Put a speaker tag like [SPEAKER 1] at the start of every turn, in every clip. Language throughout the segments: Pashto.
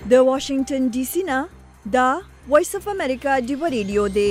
[SPEAKER 1] د واشنگټن ډي سي نه دا وایس اف امریکا دی ریډیو دی.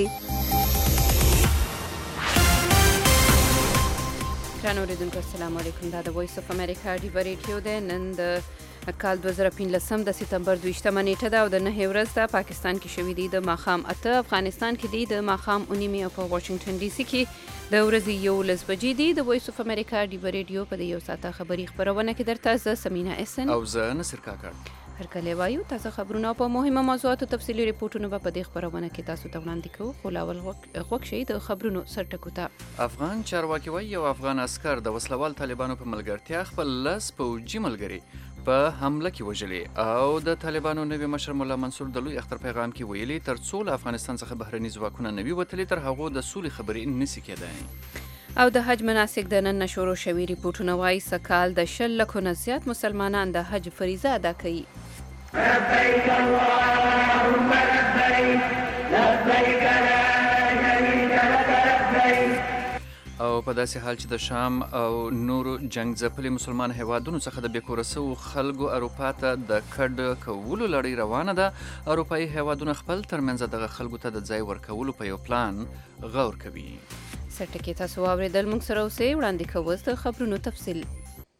[SPEAKER 2] ګرانو اوریدونکو السلام علیکم. دا د وایس اف امریکا دی ریډیو دی. نن د کال 2015 د سپتمبر 28 نیټه ده او د 9 ورځ ده. پاکستان کې شوې دي د ماښام 8، افغانستان کې دي د ماښام 9 او په واشنگټن ډي سي کې د ورځې 11 بجې دي. د وایس اف امریکا دی ریډیو په یو ساعته خبري خبرونه کې درته زه سمینا احسن
[SPEAKER 3] او زه نصر کاکړ
[SPEAKER 2] هرکله وایو. تاسو خبرونه په مهمه موضوعاتو تفصیلي ریپورتونه په دې خبرونه کې تاسو ته وړاندې کوو. خو لاول غوښ شي د خبرونو سرټکو ته.
[SPEAKER 3] افغان چارواکي وایي یو افغان عسکر د وسلوال طالبانو په ملګرتیا خپل لس پوځي ملګري په حمله کې وژلي او د طالبانو نوي مشر مولا منصور د لوی اختر پیغام کې ویلي تر څو له افغانستان څخه بهرني ځواکونه نه وي وتلي تر هغو د سولې خبرې نشي کېدای.
[SPEAKER 2] او د حج مناسک د نن شروع شوي ریپورتونه وایي سکال د 10 لکو نه زیات مسلمانان د حج فریضه ادا کوي.
[SPEAKER 4] لبيك اللهم لبيك لبيك لا شريك لك لبيك.
[SPEAKER 3] او په داسې حال چې د شام او نورو جنگ ځپلي مسلمان هیوادونو څخه د بې کوره سوو خلکو اروپا ته د کډ کولو لړۍ روانه ده، اروپایي هیوادونه خپل ترمنځ دغه خلکو ته د ځای ورکولو په یو پلان غور کوي.
[SPEAKER 2] سرټکي تاسو واورېدل. موږ سره اوسئ. وړاندې کوو د خبرونو تفصیل.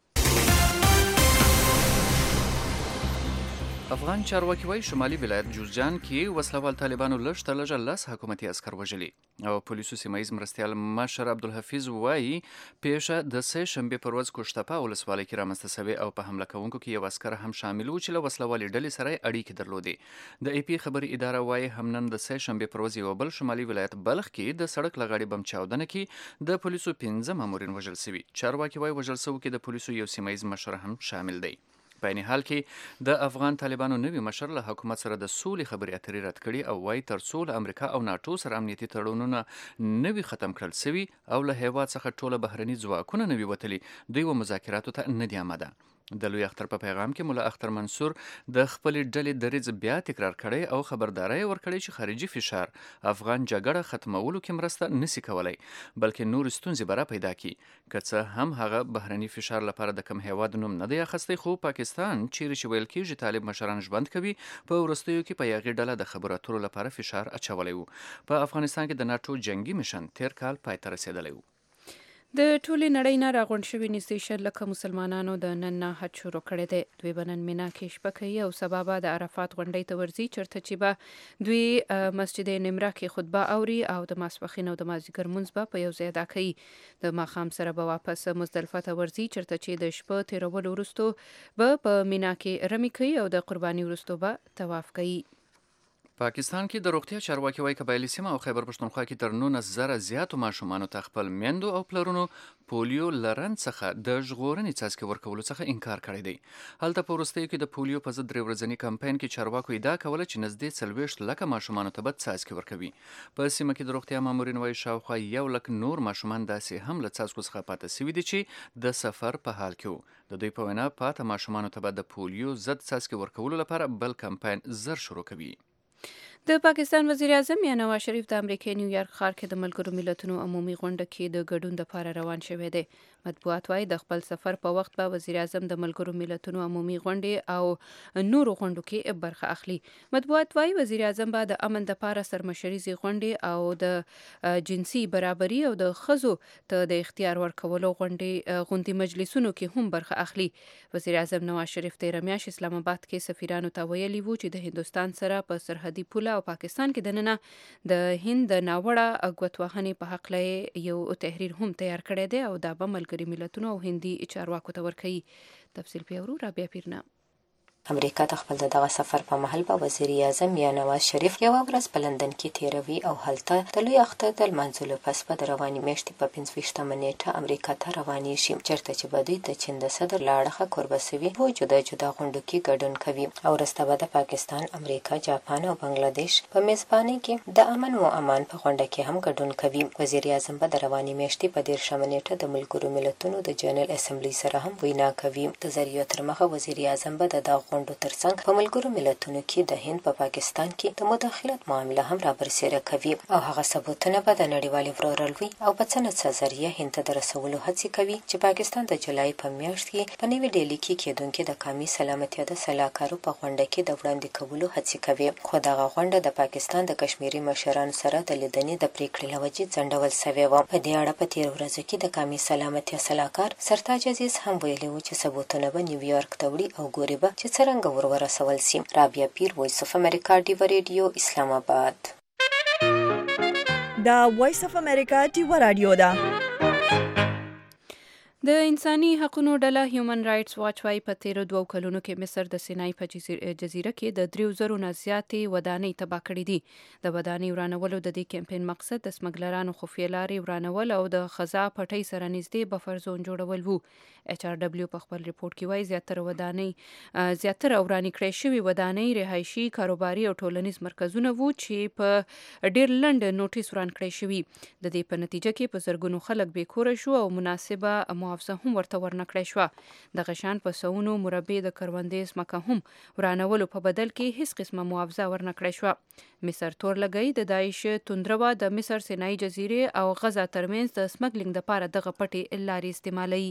[SPEAKER 3] افغان چارواکي وایي شمالي ولایت جوزجان کې وسلوال طالبانو لږ تر لږه 10 حکومتي عسکر وژلي او پولیسو سیمه ییز مرستیال مشر عبدالحفیظ وایي پیښه د سه شنبې پر ورځ کوشتپه ولسوالۍ کې رامنځته سوې او په حمله کوونکو کې یو عسکر هم شامل و چې له وسلوالې ډلې سره اړیکې درلودې. د ای پی خبري اداره وایي هم نن د سه شنبې پر ورځ یو بل شمالي ولایت بلخ کې د سړک لغړې بم چاودنه کې د پولیسو 15 مامورین وژل شوي. چارواکي وایي وژل شوو کې د پولیسو یو سیمه ییز مشر هم شامل دی. په عین حال کې د افغان طالبانو نوي مشر له حکومت سره د سولې خبرې اترې رد کړي او وایي تر څو له امریکا او ناټو سره امنیتي تړونونه نوي ختم کړل سوي او له هیواد څخه ټوله بهرني ځواکونه نوي وتلي دوی و مذاکراتو ته نه دي آماده. د لوی اختر په پیغام کې مولا اختر منصور د خپلې ډلې دریځ بیا تکرار کړی او خبرداری ورکړی چې خارجي فشار افغان جګړه ختمولو کې مرسته نسی کولای بلکې نور ستونزې به را پیدا کړي. که څه هم هغه بهرني فشار لپاره د کم هیواد نوم نه دی اخیستی، خو پاکستان چیرې چې ویل کېږي طالب مشران ژوند کوي په وروستیو کې په یغې ډله د خبرو اترو لپاره فشار اچولی و. په افغانستان کې د ناټو جنگي میشن تیر کال پای ته رسېدلی و.
[SPEAKER 2] د ټولې نړۍ نه راغونډ شوي نږدې 10 لکه مسلمانانو د نن نه حج شروع کړی دی. دوی به نن مینا کې شپه کوي او سبا به د عرفات غونډۍ ته ورځي چېرته چې به دوی مسجد نمره کې خطبه اوري او د ماسپښین او د مازدیګر لمونځ به په یو ځای ادا کوي. د ماښام سره به واپس مزدلفه ته ورځي چېرته چې د شپه تېرولو وروستو به په مینا کې رمي کوي او د قرباني وروستو به طواف کوي.
[SPEAKER 3] پاکستان کې د روغتیا چارواکي وایي قبایلي سیمه او خیبر پښتونخوا کې تر 19,000 زیاتو ماشومانو ته خپل میندو او پلرونو پولیو لرن څخه د ژغورنې څاڅکي ورکولو څخه انکار کړی دی. هلته په وروستیو کې د پولیو په ضد 3 ورځني کمپاین کې چارواکو ادعا کوله چې نږدې 40 لکه ماشومانو ته به څاڅکي ورکوي. په سیمه کې د روغتیا مامورین وایي شاوخوا 1 لک نور ماشومان داسې هم له څاڅکو څخه پاتې شوي دي چې د سفر په حال کې وو. د دوی په وینا پاته ماشومانو ته به د پولیو ضد څاڅکي ورکولو لپاره بل کمپاین زر شروع کوي.
[SPEAKER 2] د پاکستان وزیر اعظم یا نواز شریف د امریکا نیویارک ښار کې د ملګرو ملتونو عمومي غونډه کې د ګډون لپاره روان شوی دی. مطبوعات وایي د خپل سفر په وخت به وزیر اعظم د ملګرو ملتونو عمومي غونډې او نورو غونډو کې برخه اخلي. مطبوعات وایي وزیر اعظم به د امن لپاره سرمشریزي غونډې او د جنسي برابري او د ښځو ته د اختیار ورکولو غونډې مجلسونو کې هم برخه اخلي. وزیر اعظم نواز شریف تېره میاشت اسلام آباد کې سفیرانو ته ویلي وو چې د هندوستان سره په سرحدي پوله او پاکستان کې دننه د هند د ناوړه ګوتوهنې په حق یو تحریر هم تیار کړی دی او دا به ملګري ملتونو او هندي چارواکو ته ورکوي. تفصیل پیورو رابعه پیرنا.
[SPEAKER 5] امریکا د خپل دغه سفر په مهال به وزیر اعظم یا نواز شریف یو ورځ په لندن کې تیروي او هلته د لوی اختر د لمانځلو پس به د روانې میاشتې په 25 نیټه امریکا ته روانې شي چېرته چې به دوی د چین د صدر له اړخه کوربه سوي دوه جدا جدا غونډو کې ګډون کوي او وروسته به د پاکستان، امریکا، جاپان او بنگلادیش په میزبانۍ کې د امن و امان په غونډه کې هم ګډون کوي. وزیر اعظم به د روانې میاشتې په 13 نیټه د ملګرو ملتونو د جنرال اسمبلی سره هم وینا کوي. د ذریعو تر مخه وزیر اعظم به د دغه غونډو ترڅنګ په ملګرو ملتونو کې د هند په پاکستان کې د مداخلت معامله هم رابرسېره کوي او هغه ثبوتونه به د نړیوالې ورورولۍ او په څه ذریعه هند ته د رسولو هڅې کوي چې پاکستان د جولای په میاشت کې په نوې ډیلي کې کېدونکې د قومي سلامتیا د سلاکارو په غونډه کې د وړاندې کولو هڅې کوي، خو دغه غونډه د پاکستان د کشمیري مشرانو سره د لیدنې د پریکړې له وجې ځنډول سوې وه. په دې اړه په تېرو ورځو کې د قومي سلامتیا سلاکار سرتاج عزیز هم ویلي وو چې ثبوتونه به نیویارک ته وړي او ګوري به چې څرنګه ورسول سي. رابعه پیر، وایس اف امریکا، ډیوه ریډیو، اسلام آباد.
[SPEAKER 1] دا وایس اف امریکا ډیوه رادیو ده.
[SPEAKER 2] د انساني حقوقو ډله هیومن رائټس واچ وايي په تیرو 2 کلونو کې مصر د سینای په جزیره کې د 3,000 نه زیاتې ودانۍ تباه کړې دي. د ودانۍ ورانولو د دې کمپاین مقصد د سمګلرانو خفیه لارې ورانول او د خزا پټۍ سره نږدې بفر زون جوړول وو. HRW په خپل ریپورت کې وایي زیاتره ورانې کړې شوې ودانۍ رهایشي، کاروباري او ټولنیز مرکزونه وو چې په ډیر لنډ نوټیس وران کړې شوې. د دې په نتیجه کې په زرګونو خلک بیکوره شو او مناسبه معاوضه هم ورته ورنکړې شوه. دغه شان په سونو مربع د کروندې ځمکه هم ورانولو په بدل کې هیڅ قسمه معاوضه ورنکړې شوه. مصر تور لګی د داعش توندروا د مصر سینای جزیره او غزه ترمنځ د سمګلینګ لپاره دغه پټې لارې استعمالوي.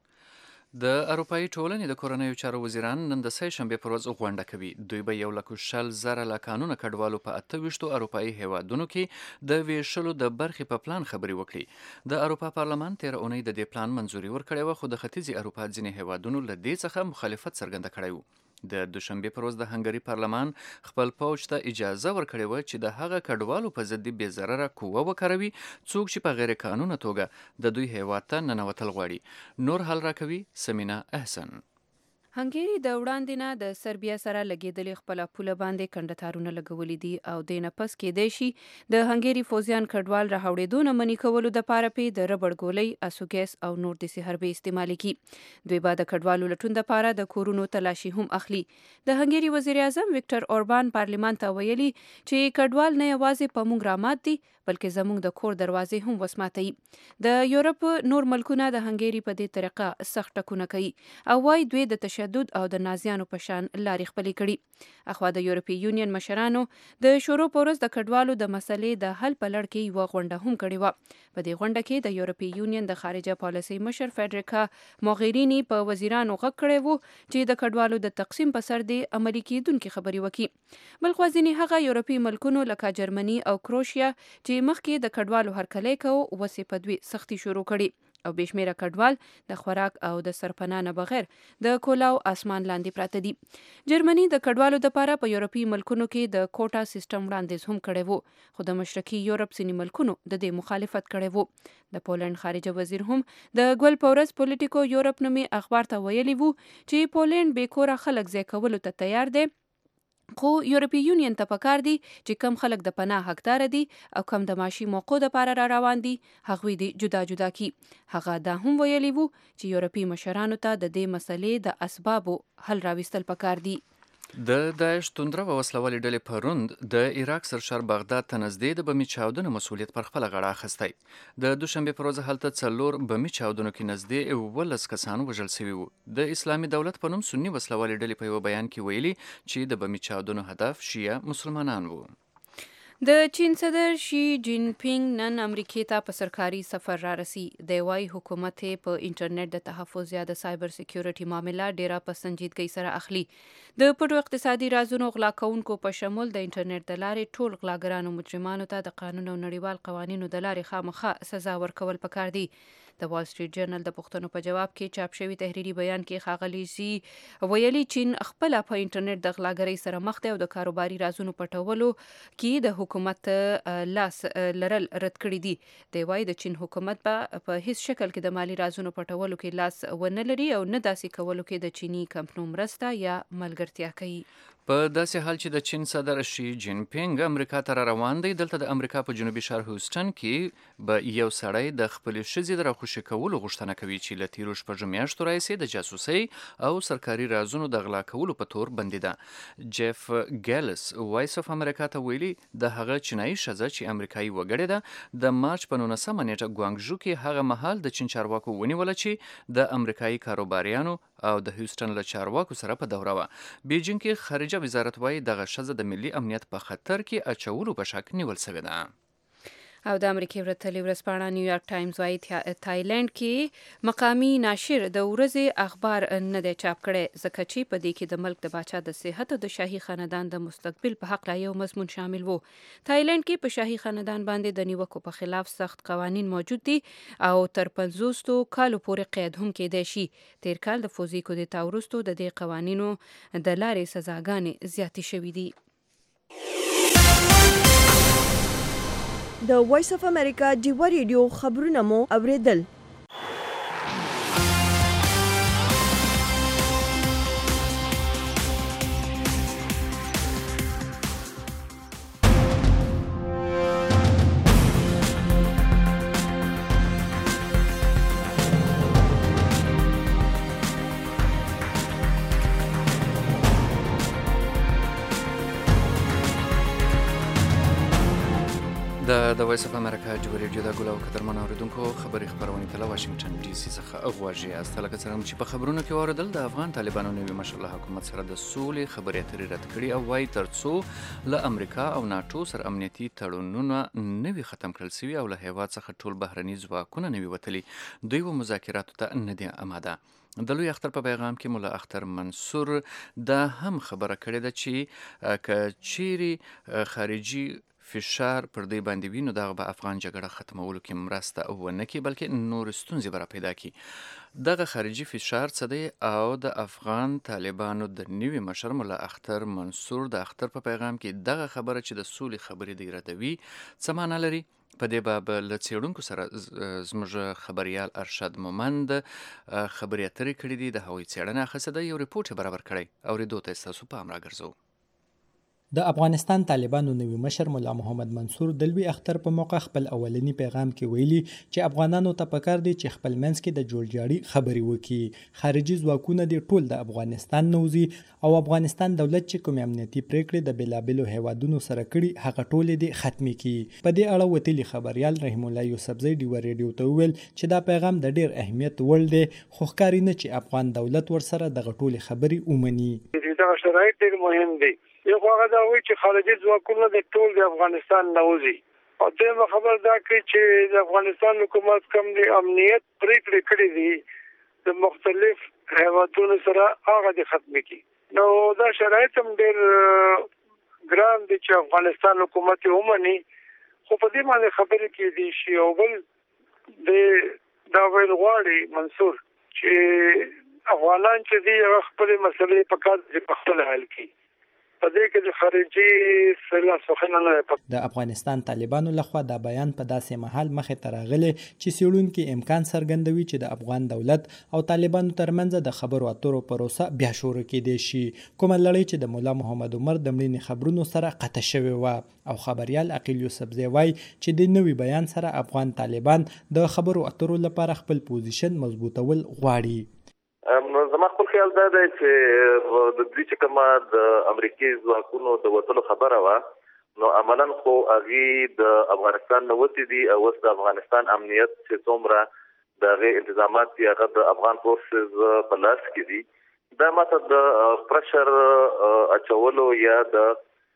[SPEAKER 3] د اروپایي ټولنې د کورنیو چارو وزیران نن د سه شنبې پر ورځ غونډه کوي. دوی به 1,60,000 له قانونه کډوالو په 28 اروپایي هیوادونو کې د ویشلو د برخې په پلان خبرې وکړي. د اروپا پارلمان تیر اونۍ د دې پلان منځوري ورکړې وه، خو د ختیځې اروپا ځینې هیوادونو له دې څخه مخالفت څرګنده کړی و. د دوشنبې پر ورځ د هنګري پارلمان خپل پوځ ته اجازه ورکړې وه چې د هغه کډوالو په ضد بې ضرره قوه وکاروي څوک چې په غیر قانونه توګه د دوی هیواد ته ننوتل غواړي. نور حل راکوي سمینا احسن.
[SPEAKER 2] هنګری د وړاندې نه د سربیا سره لګېدلې خپله پوله باندې کنډه لګولې دي او د نه پس کېدای شي د هنګری فوزیان کډوال راوړېدو نه منې کولو دپاره پې د ربړ ګولۍ، اسو ګیس او نور داسې حربې استعمالي کړي. دوی به د کډوالو لټون دپاره د کورونو تلاشي هم اخلي. د هنګری وزیر اعظم ویکټر اوربان پارلمان ته ویلي چې کډوال نه یوازې په موږ رامات دي بلکې زموږ د کور دروازې هم وسماتوي. د یورپ نور ملکونه د هنګری په دې طریقه سخت ټکونه کوي او وايي دوی د تشدد او د نازیانو په شان لارې خپلې کړي. اخوا د یورپي یونین مشرانو د شورو په ورځ د کډوالو د مسلې د حل په لړ کې یوه غونډه هم کړې وه. په دې غونډه کې د یورپي یونین د خارجه پالیسۍ مشر فیډریکا موغیریني په وزیرانو غږ کړی وو چې د کډوالو د تقسیم په سر د عملي کېدونکې خبرې وکړي. بل خوا ځینې هغه یورپي ملکونو لکه جرمني او کروشیا چې مخکې د کډوالو هرکلی کوو وسې په دوی سختي شروع کړي او بېشمېره کډوال د خوراک او د سرپناه نه بغیر د کولاو اسمان لاندې پراته دي. جرمني د کډوالو دپاره په یورپي ملکونو کې د کوټا سیستم وړاندیز هم کړی وو، خو د مشرقي یورپ ځینې ملکونو د دې مخالفت کړی وو. د پولنډ خارجه وزیر هم د ګل په ورځ پولیټیکو یورپ نومي اخبار ته ویلي وو چې پولنډ بېکوره خلک ځای کولو ته تیار دی، خو یورپي یونین ته پکار دي چې کم خلک د پناه حقدار دي او کم د معاشي موقعو دپاره را روان دي هغوی دي جدا کی. هغه دا هم ویلي وو چې یورپي مشرانو ته د دې مسلې د اسبابو حل راوستل پکار دي.
[SPEAKER 3] د داعش توندرو وسلوالې ډلې پروند د عراق سرشار بغداد ته نږدې د بمي چاودنو مسؤلیت پر خپله غاړه اخیستی. د دوشنبې پر ورځ هلته 4 بمي چاودنو کې نږدې 11 کسان وژل شوي وو. د اسلامي دولت په نوم سني وسلوالې ډلې په یوه بیان کې ویلي چې د بمي چاودنو هدف شیعه مسلمانان وو.
[SPEAKER 2] د چین صدر شي جین پینګ نن امریکې ته په سرکاري سفر را رسی. د وايي حکومت په انټرنیټ د تحفظ یا د سایبر سکیورټي معامله ډیره په سنجیدګۍ سره اخلي. د پټو اقتصادي رازونو غلا کوونکو په شمول د انټرنیټ د لارې ټول غلاګرانو مجرمانو ته د قانون او نړیوال قوانینو د لارې خامخا سزا ورکول پکار دي. د وال سټریټ جرنل د پوښتنو په جواب کې چاپ شوی تحریري بیان کې ښاغلي زی ویلي چین خپل په انټرنیټ د غلاګرۍ سره مخ دی او د کاروباري رازونو پټولو کې د حکومت لاس لرل رد کړی دي. دی وايي د چین حکومت په هیڅ شکل کې د مالی رازونو پټولو کې لاس ونه لري او نه داسې کولو کې د چینی کمپنیو مرسته یا ملګرتیا کوي.
[SPEAKER 3] په داسې حال چې د چین صدر شي جین پینګ امریکا ته را روان دی، دلته د امریکا په جنوبي ښار هوسټن کې به یو سړی د خپلې ښځې د راخوشي کولو غوښتنه کوي چې له تیرو 6 میاشتو راهیسې د جاسوسۍ او سرکاري رازونو د غلا کولو په تور بندي ده. جیف ګیلس وایس اف امریکا ته ویلي د هغه چینایي ښځه چې امریکایي وګړې ده د مارچ په 19 نیټه ګوانګژو کې هغه مهال د چین چارواکو ونیوله چې د امریکایي کاروباریانو او د هیوستن له چارواکو سره په دوره وه. بیجینګ کې خارجه وزارت وایي دغه ښځه د ملي امنیت په خطر کې اچولو په شک نیول شوې ده.
[SPEAKER 2] او د امریکای ورتلې ورځپاڼه نیویارک ټایمز وايي تایلند کې مقامی ناشر د ورځې اخبار نه دی چاپ کړی ځکه چې په دې کې د ملک د باچا د صحت او د شاهي خاندان د مستقبل په حق یو مضمون شامل وو. تایلند کې په شاهي خاندان باندې د نیوکو په خلاف سخت قوانین موجود دي او تر 50 کالو پورې قید هم کېدای شي. تیر کال د فوزي کودتا وروسته د دې قوانینو د لارې سزاګانې زیاتې شوې دي.
[SPEAKER 1] د وایس اف امریکا ډیوا ریډیو خبرونه مو اوریدل.
[SPEAKER 3] د وایس اف امریکا ډیوا ریډیو د ګل او قدرمن اوریدونکو خبري خبرونه ته له واشنگټن ډي سي څخه غواړي استل کڅرم چې په خبرونو کې اوریدل د افغان طالبانو نوي مشر حکومت سره د سولې خبرې اترې رد کړي او وايي ترڅو له امریکا او ناتو سره امنیتي تړونونه نوي ختم کړل شوي او له هیواد څخه ټول بهرني ځواکونه نوي وتلي دوی و مذاکراتو ته نه دي آماده. د لوی اختر په پیغام کې مولا اختر منصور دا هم خبره کړې ده چې کچيري خارجي فشار پر دې باندې وینو دغه به افغان جګړه ختمولو کې مرسته ونه کړي بلکې نور ستونزې به را پیدا کړي. دغه خارجي فشار څه دی او د افغان طالبانو د نوي مشر مولا اختر منصور د اختر په پیغام کې دغه خبره چې د سولې خبرې دی ردوي څه معنا لري؟ په دې باب له څېړونکو سره زموږ خبريال ارشد مومند خبرې اترې کړې دي. د هغوی څېړنه اخیستې ده، یو ریپورټ برابر کړی اورېدو ته ستاسو پام راګرځوو.
[SPEAKER 6] د افغانستان طالبانو نوي مشر مولا محمد منصور د لوی اختر په موقع خپل اولنی پیغام کې ویلي چې افغانانو ته پکار دي چې خپل منځ کې د جوړجاړي خبرې وکړي. خارجي ځواکونه دي ټول د افغانستان نوځي او افغانستان دولت چې کوم امنیتي پریکړې د بلابلو هیوادونو سره کړي هغه ټول دي ختمي کړي. په دې اړه وتلي خبريال رحیم الله یوسفزی ډیوا ریډیو ته ویل چې دا پیغام د ډیر اهمیت وړ دی خو ښکاري نه چې افغان دولت ورسره دغه ټول خبرې ومني.
[SPEAKER 7] دا شرایط ډیر مهم دي. یو هغه دا وایي چې خارجي ځواکونه د ټول د افغانستان نوځي او دغه خبر دا کوي چې د افغانستان حکومت کوم د امنیت پریکړې کړې دي د مختلف هیوادونو سره هغه د ختمي کی. نو دا شرایط هم ډیر ګران دي چې افغانستان حکومت ومني خو په دې باندې خبرې کې دي شي او بل د دا ویل غواړي منصور چې افغانان چې دي خپل مسلې په کار کې په خپل حل کړي. په دې کې د خارجي سره څخه نه
[SPEAKER 6] د افغانستان طالبانو لخوا دا بیان په داسې محل مخې ته راغلی چې څېړونکي امکان څرګندوي چې د افغان دولت او طالبانو ترمنځ د خبرو اترو پروسه بیا شروع کېدای شي. کومه لړۍ چې د مولا محمد عمر د مړینې خبرونو سره قطع شوې وه او خبريال عقیل یوسفزی وایي چې د نوي بیان سره افغان طالبان د خبرو اترو لپاره خپل پوزیشن مضبوطول غواړي.
[SPEAKER 8] زما خپل خیال دا دی چې د دوی چې کومه د امریکایي ځواکونو د وتلو خبره وه نو عملاً خو هغې د افغانستان نه وتې دي او اوس د افغانستان امنیت چې څومره د هغې انتظامات دي هغه د افغان فورسز په لاس کې دي. دا ماته د پرشر اچولو یا د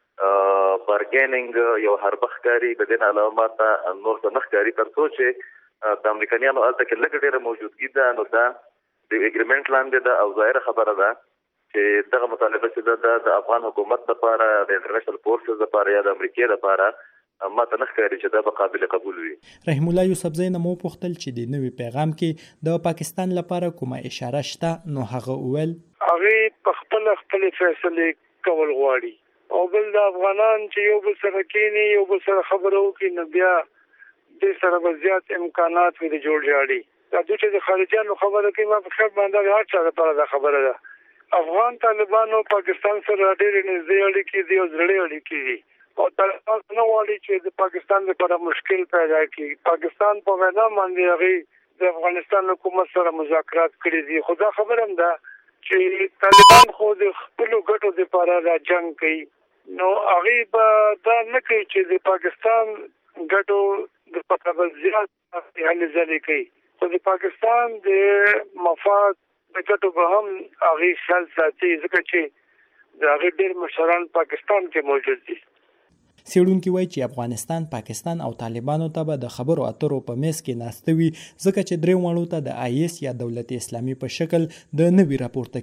[SPEAKER 8] بارګیننګ یو حربه ښکاري. د دې نه علاوه ماته نور څه نه ښکاري تر څو چې د امریکایانو هلته کې لږ ډېره موجودګي ده نو دا د اګریمنټ لاندې ده او ظاهره خبره ده چې دغه مطالبه چې ده د افغان حکومت لپاره د انټرنیشنل فورسز لپاره یا د امریکا لپاره ماته نه ښکاري چې دا به قابل قبول وي.
[SPEAKER 6] رحیم الله یوسفزی نه مو پوښتل چې د نوي پیغام کې د پاکستان لپاره کومه اشاره شته نو هغه وویل
[SPEAKER 7] هغې په خپل فیصلې کول غواړي او بل د افغانان چې یو بل سره کېني یو بل سره خبره وکړي نو بیا دې سره به زیات امکانات وي د جوړجاړي. دا چې د خارجيانو خبره کوي ما په خیر باندې هر څه لپاره دا خبره ده. افغان طالبانو پاکستان سره ډېرې نږدې اړیکې دي او زړې اړیکې دي او طالبان نه غواړي چې د پاکستان لپاره مشکل پیدا کړي. پاکستان په وینا باندې هغې د افغانستان حکومت سره مذاکرات کړي دي خو دا خبره هم ده چې طالبان خو د خپلو ګټو لپاره را جنګ کوي نو هغې به دا نه کوي چې د پاکستان ګټو لپاره به زیات هلې ځلې کوي خو د پاکستان د مفاد مملکتو به هم هغه خیال ساتي ځکه چې د هغه ډېر مشران پاکستان کې موجود دي.
[SPEAKER 6] څېړونکي وایي چې افغانستان، پاکستان او طالبانو ته به د خبرو اترو په میز کې ناسته وي ځکه چې درې واړو ته د IS یا دولت اسلامي په شکل د نوي راپورته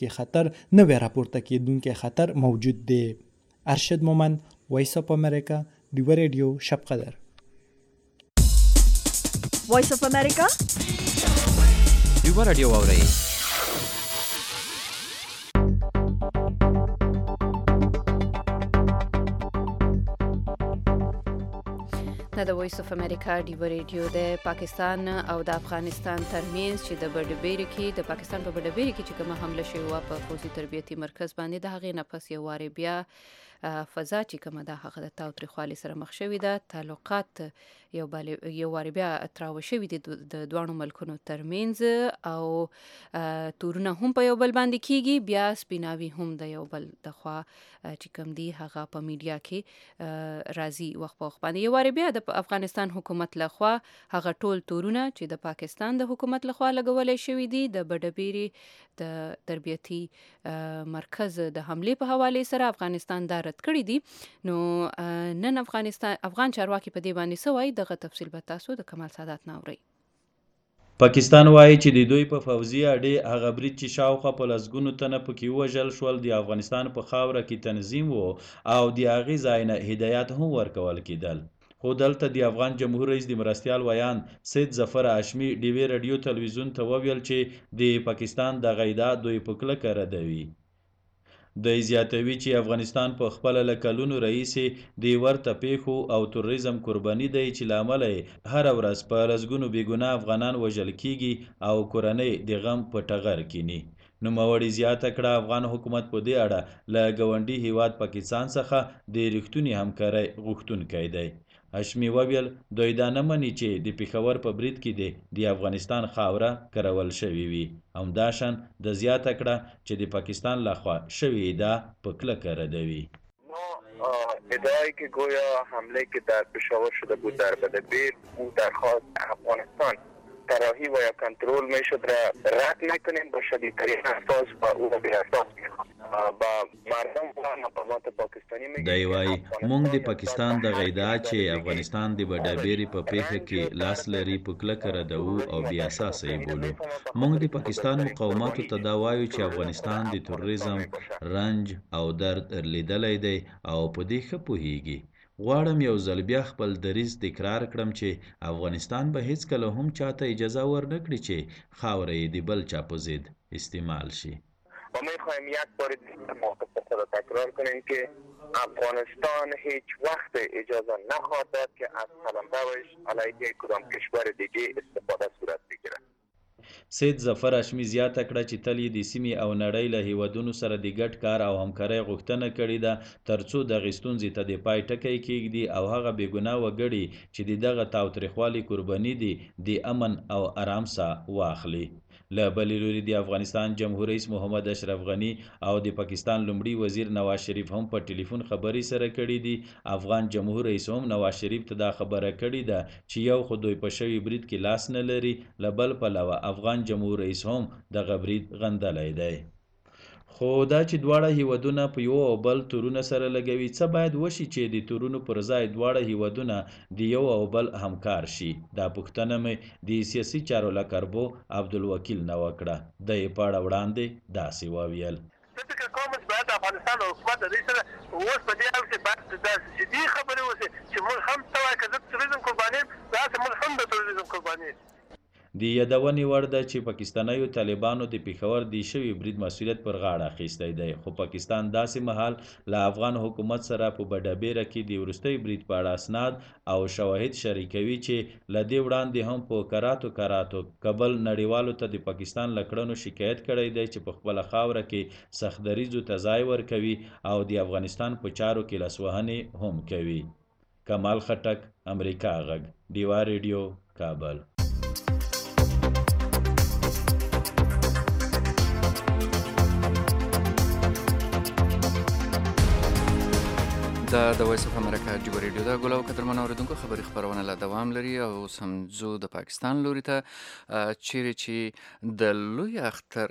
[SPEAKER 6] کېدونکي خطر موجود دی. ارشد مومن، وایس اف امریکا، ډیوه ریډیو، شب قدر.
[SPEAKER 1] وایس اف امریکا
[SPEAKER 9] ډیوه ریډیو واورئ.
[SPEAKER 2] د وایس اف امریکا ډیوه ریډیو د پاکستان او د افغانستان ترمنځ چې د بډبیري کې د پاکستان په بډبیري کې چې کومه حمله شوې وه په فوزي تربیتي مرکز باندې، د هغې نه پس یو وارې بیا فضا چې کومه ده هغه د تاوتریخوالي سره مخ شوې ده. تعلقات یو وارې بیا تراوه شوي دي د دواړو ملکونو ترمنځ او تورونه هم په یو بل باندې کیږي، بیا سپیناوي هم د یو بل د خوا چې کوم دي هغه په میډیا کې راځي وخت په وخت باندې. یو وارې بیا د افغانستان حکومت لخوا هغه ټول تورونه چې د پاکستان د حکومت لخوا لګولای شوي دي د بډبیري د تربیتي مرکز د حمله په حواله سره افغانستان دا رد کړی دي. نو نن افغان چارواکي په دې باندې څه وایي، دغه تفصیل به تاسو د کمال سادات نه اورئ.
[SPEAKER 10] پاکستان وایي چې د دوی په پوځي اډې هغه برید چې شاوخوا په لسګونو تنه پکې وژل شول د افغانستان په خاوره کې تنظیم و او د هغې ځای نه هدایات هم ورکول کېدل. خو دلته د افغان جمهور رئیس د مرستیال ویان سید ظفر هاشمي ډیوې رادیو تلویزیون ته وویل چې د پاکستان دغه ادعا دوی په کلکه ردوي. دوی زیاتوي چې افغانستان په خپله له کلونو راهیسې د ورته پیښو او تروریزم قرباني دی چې له امله یې هره ورځ په لسګونو بېګناه افغانان وژل کیږي او کورنۍ د غم په ټغر کینی. نوموړي زیاته کړه افغان حکومت په دې اړه له ګاونډي هیواد پاکستان څخه د رښتونې همکارۍ غوښتونکی دی. هاشمي وویل دوی دا نه مني چې د پېښور په برید کې د افغانستان خاوره کارول شوې وي. همداشان د زیاته کړه چې د پاکستان لخوا شوې ادعا په کلکه ردوي.
[SPEAKER 11] ادعایی که گویا حمله که در پشاور شده بود در بډبیر او درخواست افغانستان طراحی و یا کنترل میشد را رد میکنیم با شدیدترین اساس و او را به اساس با مردم و مقامات پاکستانی میگیم.
[SPEAKER 10] دی وایي موږ د پاکستان د ادعا چې افغانستان د بډبیري په پیښه کې لاس لري په کلکه ردوو او بې اساسه یې بولو. موږ د پاکستان مقاماتو ته دا وایو چې افغانستان د تروریزم رنج او درد لیدلی دی او په دې ښه پوهیږي. غواړم یو ځل بیا خپل دریځ تکرار کړم چې افغانستان به هیڅکله هم چاته اجازه ورنکړي چې خاوره یې د بل چا په ضد استعمال شي.
[SPEAKER 11] و میخوایم یک بار دیگر موقف را تکرار کنیم که افغانستان هیچ وقت اجازه نخواهد داد که از قلمروش علیه کدام کشور دیگه استفاده صورت بگیرد.
[SPEAKER 10] سید ظفر هاشمي زیاته کړه چې تل یې د سیمې او نړۍ له هیوادونو سره د ګډ کار او همکارۍ غوښتنه کړې ده ترڅو دغې ستونزې ته د پای ټکی کېږدي او هغه بېګناه وګړي چې د دغه تاوتریخوالي قرباني دي د امن او ارام ساه واخلي. له بلې لوري د افغانستان جمهور رئیس محمد اشرف غني او د پاکستان لومړي وزیر نواز شریف هم په ټلیفون خبرې سره کړې دي. افغان جمهور رئیس هم نواز شریف ته دا خبره کړې ده چې یو خو دوی په شوي برید کې لاس نه لري، له بل پلوه افغان جمهور رئیس هم دغه برید غندلی دی. خو دا چې دواړه هیوادونه په یو او بل تورونه سره لګوي، څه باید وشي چې د تورونو پر ځای دواړه هیوادونه د یو او بل همکار شي؟ دا پوښتنه مې د سیاسي چارو له کاربو عبدالوکیل نه وکړه. د یې په اړه وړاندې داسې وویل.
[SPEAKER 12] زه فکر کوم چې باید افغانستان او حکومت د دې سره اوس په دې حال کې باید داسې جدي خبرې وشي چې موږ هم ته وایې که زه تروریزم قرباني یم، داسې موږ هم د تروریزم قرباني یم.
[SPEAKER 10] د یادونې وړ ده چې پاکستانیو طالبانو د پېښور د شوي برید مسؤلیت پر غاړه اخیستی دی، خو پاکستان داسې مهال له افغان حکومت سره په بډبیره کې د وروستي برید په اړه اسناد او شواهد شریکوي چې له دې وړاندې هم په کراتو کابل نړیوالو ته د پاکستان له کړنو شکایت کړی دی چې په خپله خاوره کې سختدریځو ته ځای ورکوي او د افغانستان په چارو کې لاسوهنې هم کوي. کمال خټک، امریکا غږ، ډیوا ریډیو، کابل.
[SPEAKER 3] د وایس اف امریکا ډیو ریډیو دا ګولو قدرمن اوریدونکو خبري خبرونه لا دوام لري او سمځو د پاکستان لوري ته چیرې چې د لوی اختر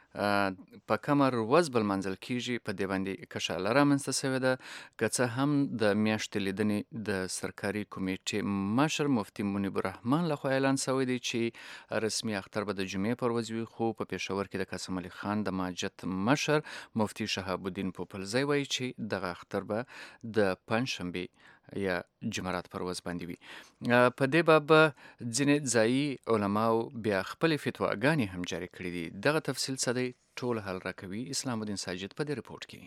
[SPEAKER 3] په کمر ورځ بل منځل کیږي په دې باندې کشاله رامنځته شوې ده که څه هم د میاشتې لیدنې د سرکاري کمیټې مشر مفتي منیب الرحمن لخوا اعلان شوی دی چې رسمي اختر به د جمعې پر ورځ وي خو په پېښور کې د قاسم علي خان د ماجت مشر مفتي شهاب الدین پوپلزی وایي چې دغه اختر به د پنجشنبې یا جمعرات پر ورځ باندې وي په دې باب ځینې ځایي علماو بیا خپلې فتواګانې هم جاري کړي دي دغه تفصیل څه دی ټول حل راکوي اسلام الدین ساجد په دې رپورټ کې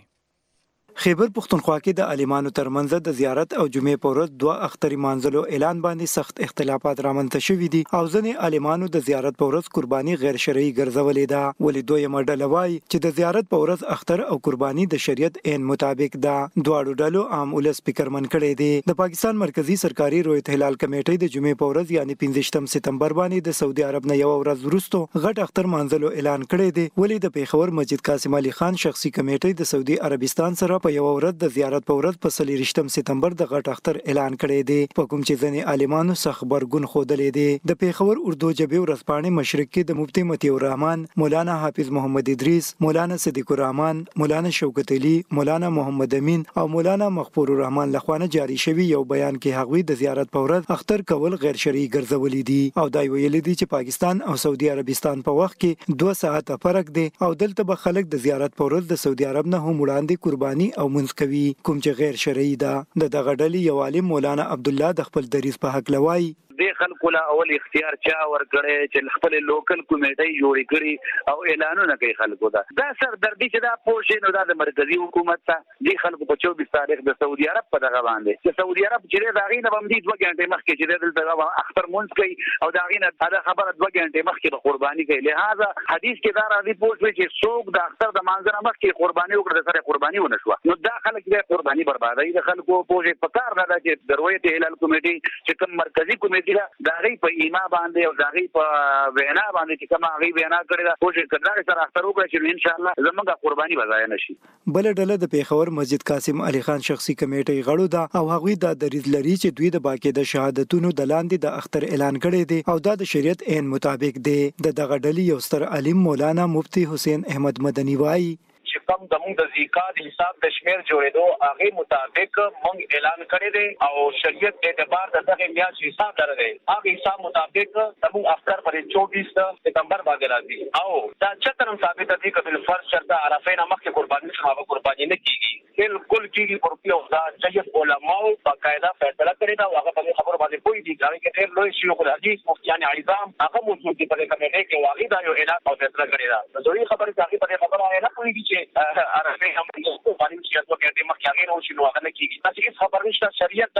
[SPEAKER 13] خیبر پختونخوا کې د عالمانو ترمنځ د زیارت او جمعې په ورځ دوه اختري مانځلو اعلان باندې سخت اختلافات رامنځته شوي دي او ځینې عالمانو د زیارت په ورځ قرباني غیر شرعي ګرځولې ده ولې دویمه ډله وایي چې د زیارت په ورځ اختر او قرباني د شریعت عین مطابق ده دواړو ډلو عام ولس فکرمن کړي دي د پاکستان مرکزی سرکاري رویت هلال کمیټې د جمعې په ورځ یعنی 15 سپتمبر باندې د سعودي عرب نه یو ورځ وروسته غټ اختر مانځلو اعلان کړی دی ولې د پیښور مسجد قاسم علي خان شخصي کمیټې د سعودي عربستان سره په یو ورځ د زیارت په ورځ په 23 سپتمبر د غټ اختر اعلان کړی دی په کوم چې ځنې عالمانو سخت خبرګون خوده دی د پیښور اردو ژبې ورځپاڼې مشرق کې د مفتي متي الرحمن مولانا حافظ محمد ادریس مولانا صدیق الرحمن مولانا شوکت علي مولانا محمد امین او مولانا مغفور الرحمن لخوانه جاری شوی یو بیان کې هغوی د زیارت په ورځ اختر کول غیر شرعي ګرځولې دي او دا ویل دي چې پاکستان او سعودي عربستان په وخت کې 2 ساعته فرق دی او دلته به خلک د زیارت په ورځ د سعودي عرب نه هم وړاندې قرباني او منځ کوي کوم چې غیر شرعي ده د دغه ډلې یو عالم مولانا عبد الله د خپل دریس په حق لوي
[SPEAKER 14] د خلکو لا اول اختیار چا ورکړي چې خپل لوکل کمیټي جوړ کړي او اعلانونه کوي خلکو دا سر دردي چې دا پوښي نو دا د مرکزی حکومت ته د خلکو په 24 تاریخ د سعودي عرب په دغه باندې چې سعودي عرب چې دا غینه باندې 2 غنټې مخکې چې دلته اختر مونږ کوي او دا غینه دا خبره 2 غنټې مخکې به قرباني کوي لہذا حدیث کې دا راځي پوښي چې څوک د اختر د مانځنه مخکې قرباني وکړي سره قرباني ونه شو نو دا خلک د قرباني بربادي د خلکو پوښي په کار نه ده چې درویت هلال کمیټي چې کوم مرکزی کمیټي دا غي په ایما باندې او دا غي په وینا باندې چې کوم غي وینا کړی دا کوشش کړل سره اختر وکړي چې ان شاء الله زموږه قرباني وځای نشي
[SPEAKER 13] بل ډله د پیښور مسجد قاسم علي خان شخصي کمیټي غړو ده او هغوی د دریز لري چې دوی د باقی د شهادتونو د لاندې د اختر اعلان کړی دی او دا د شریعت عین مطابق دی د دغه ډلې یو ستر عالم مولانا مفتی حسین احمد مدني وایي
[SPEAKER 14] چې کوم زموږ د زکات حساب د شمیر جوړېدو هغه مطابق موږ اعلان کړی دی او شریعت اعتبار د دغه میاشت حساب درغی هغه حساب مطابق زموږ اختر پر 24 سپتمبر باندې راځي او دا چترم ثابت دي چې بل فرض شرط عرفه نه مخکې قرباني څخه قرباني نه کیږي بالکل کیږي پر پیو دا چې علماء باقاعده فیصله کړی دا هغه په خبر باندې کوئی دي چې ډېر لوی شیوخ الحدیث مفتیان اعظم هغه موجود دي په کمیټه کې واغی دا یو اعلان او فیصله کړی دا ضروري خبره چې هغه په خبره نه کوي چې عرفه هم قرباني چې تاسو کې د مخکې هغه نو شنو هغه نه کیږي تاسو هیڅ خبر نشته شریعت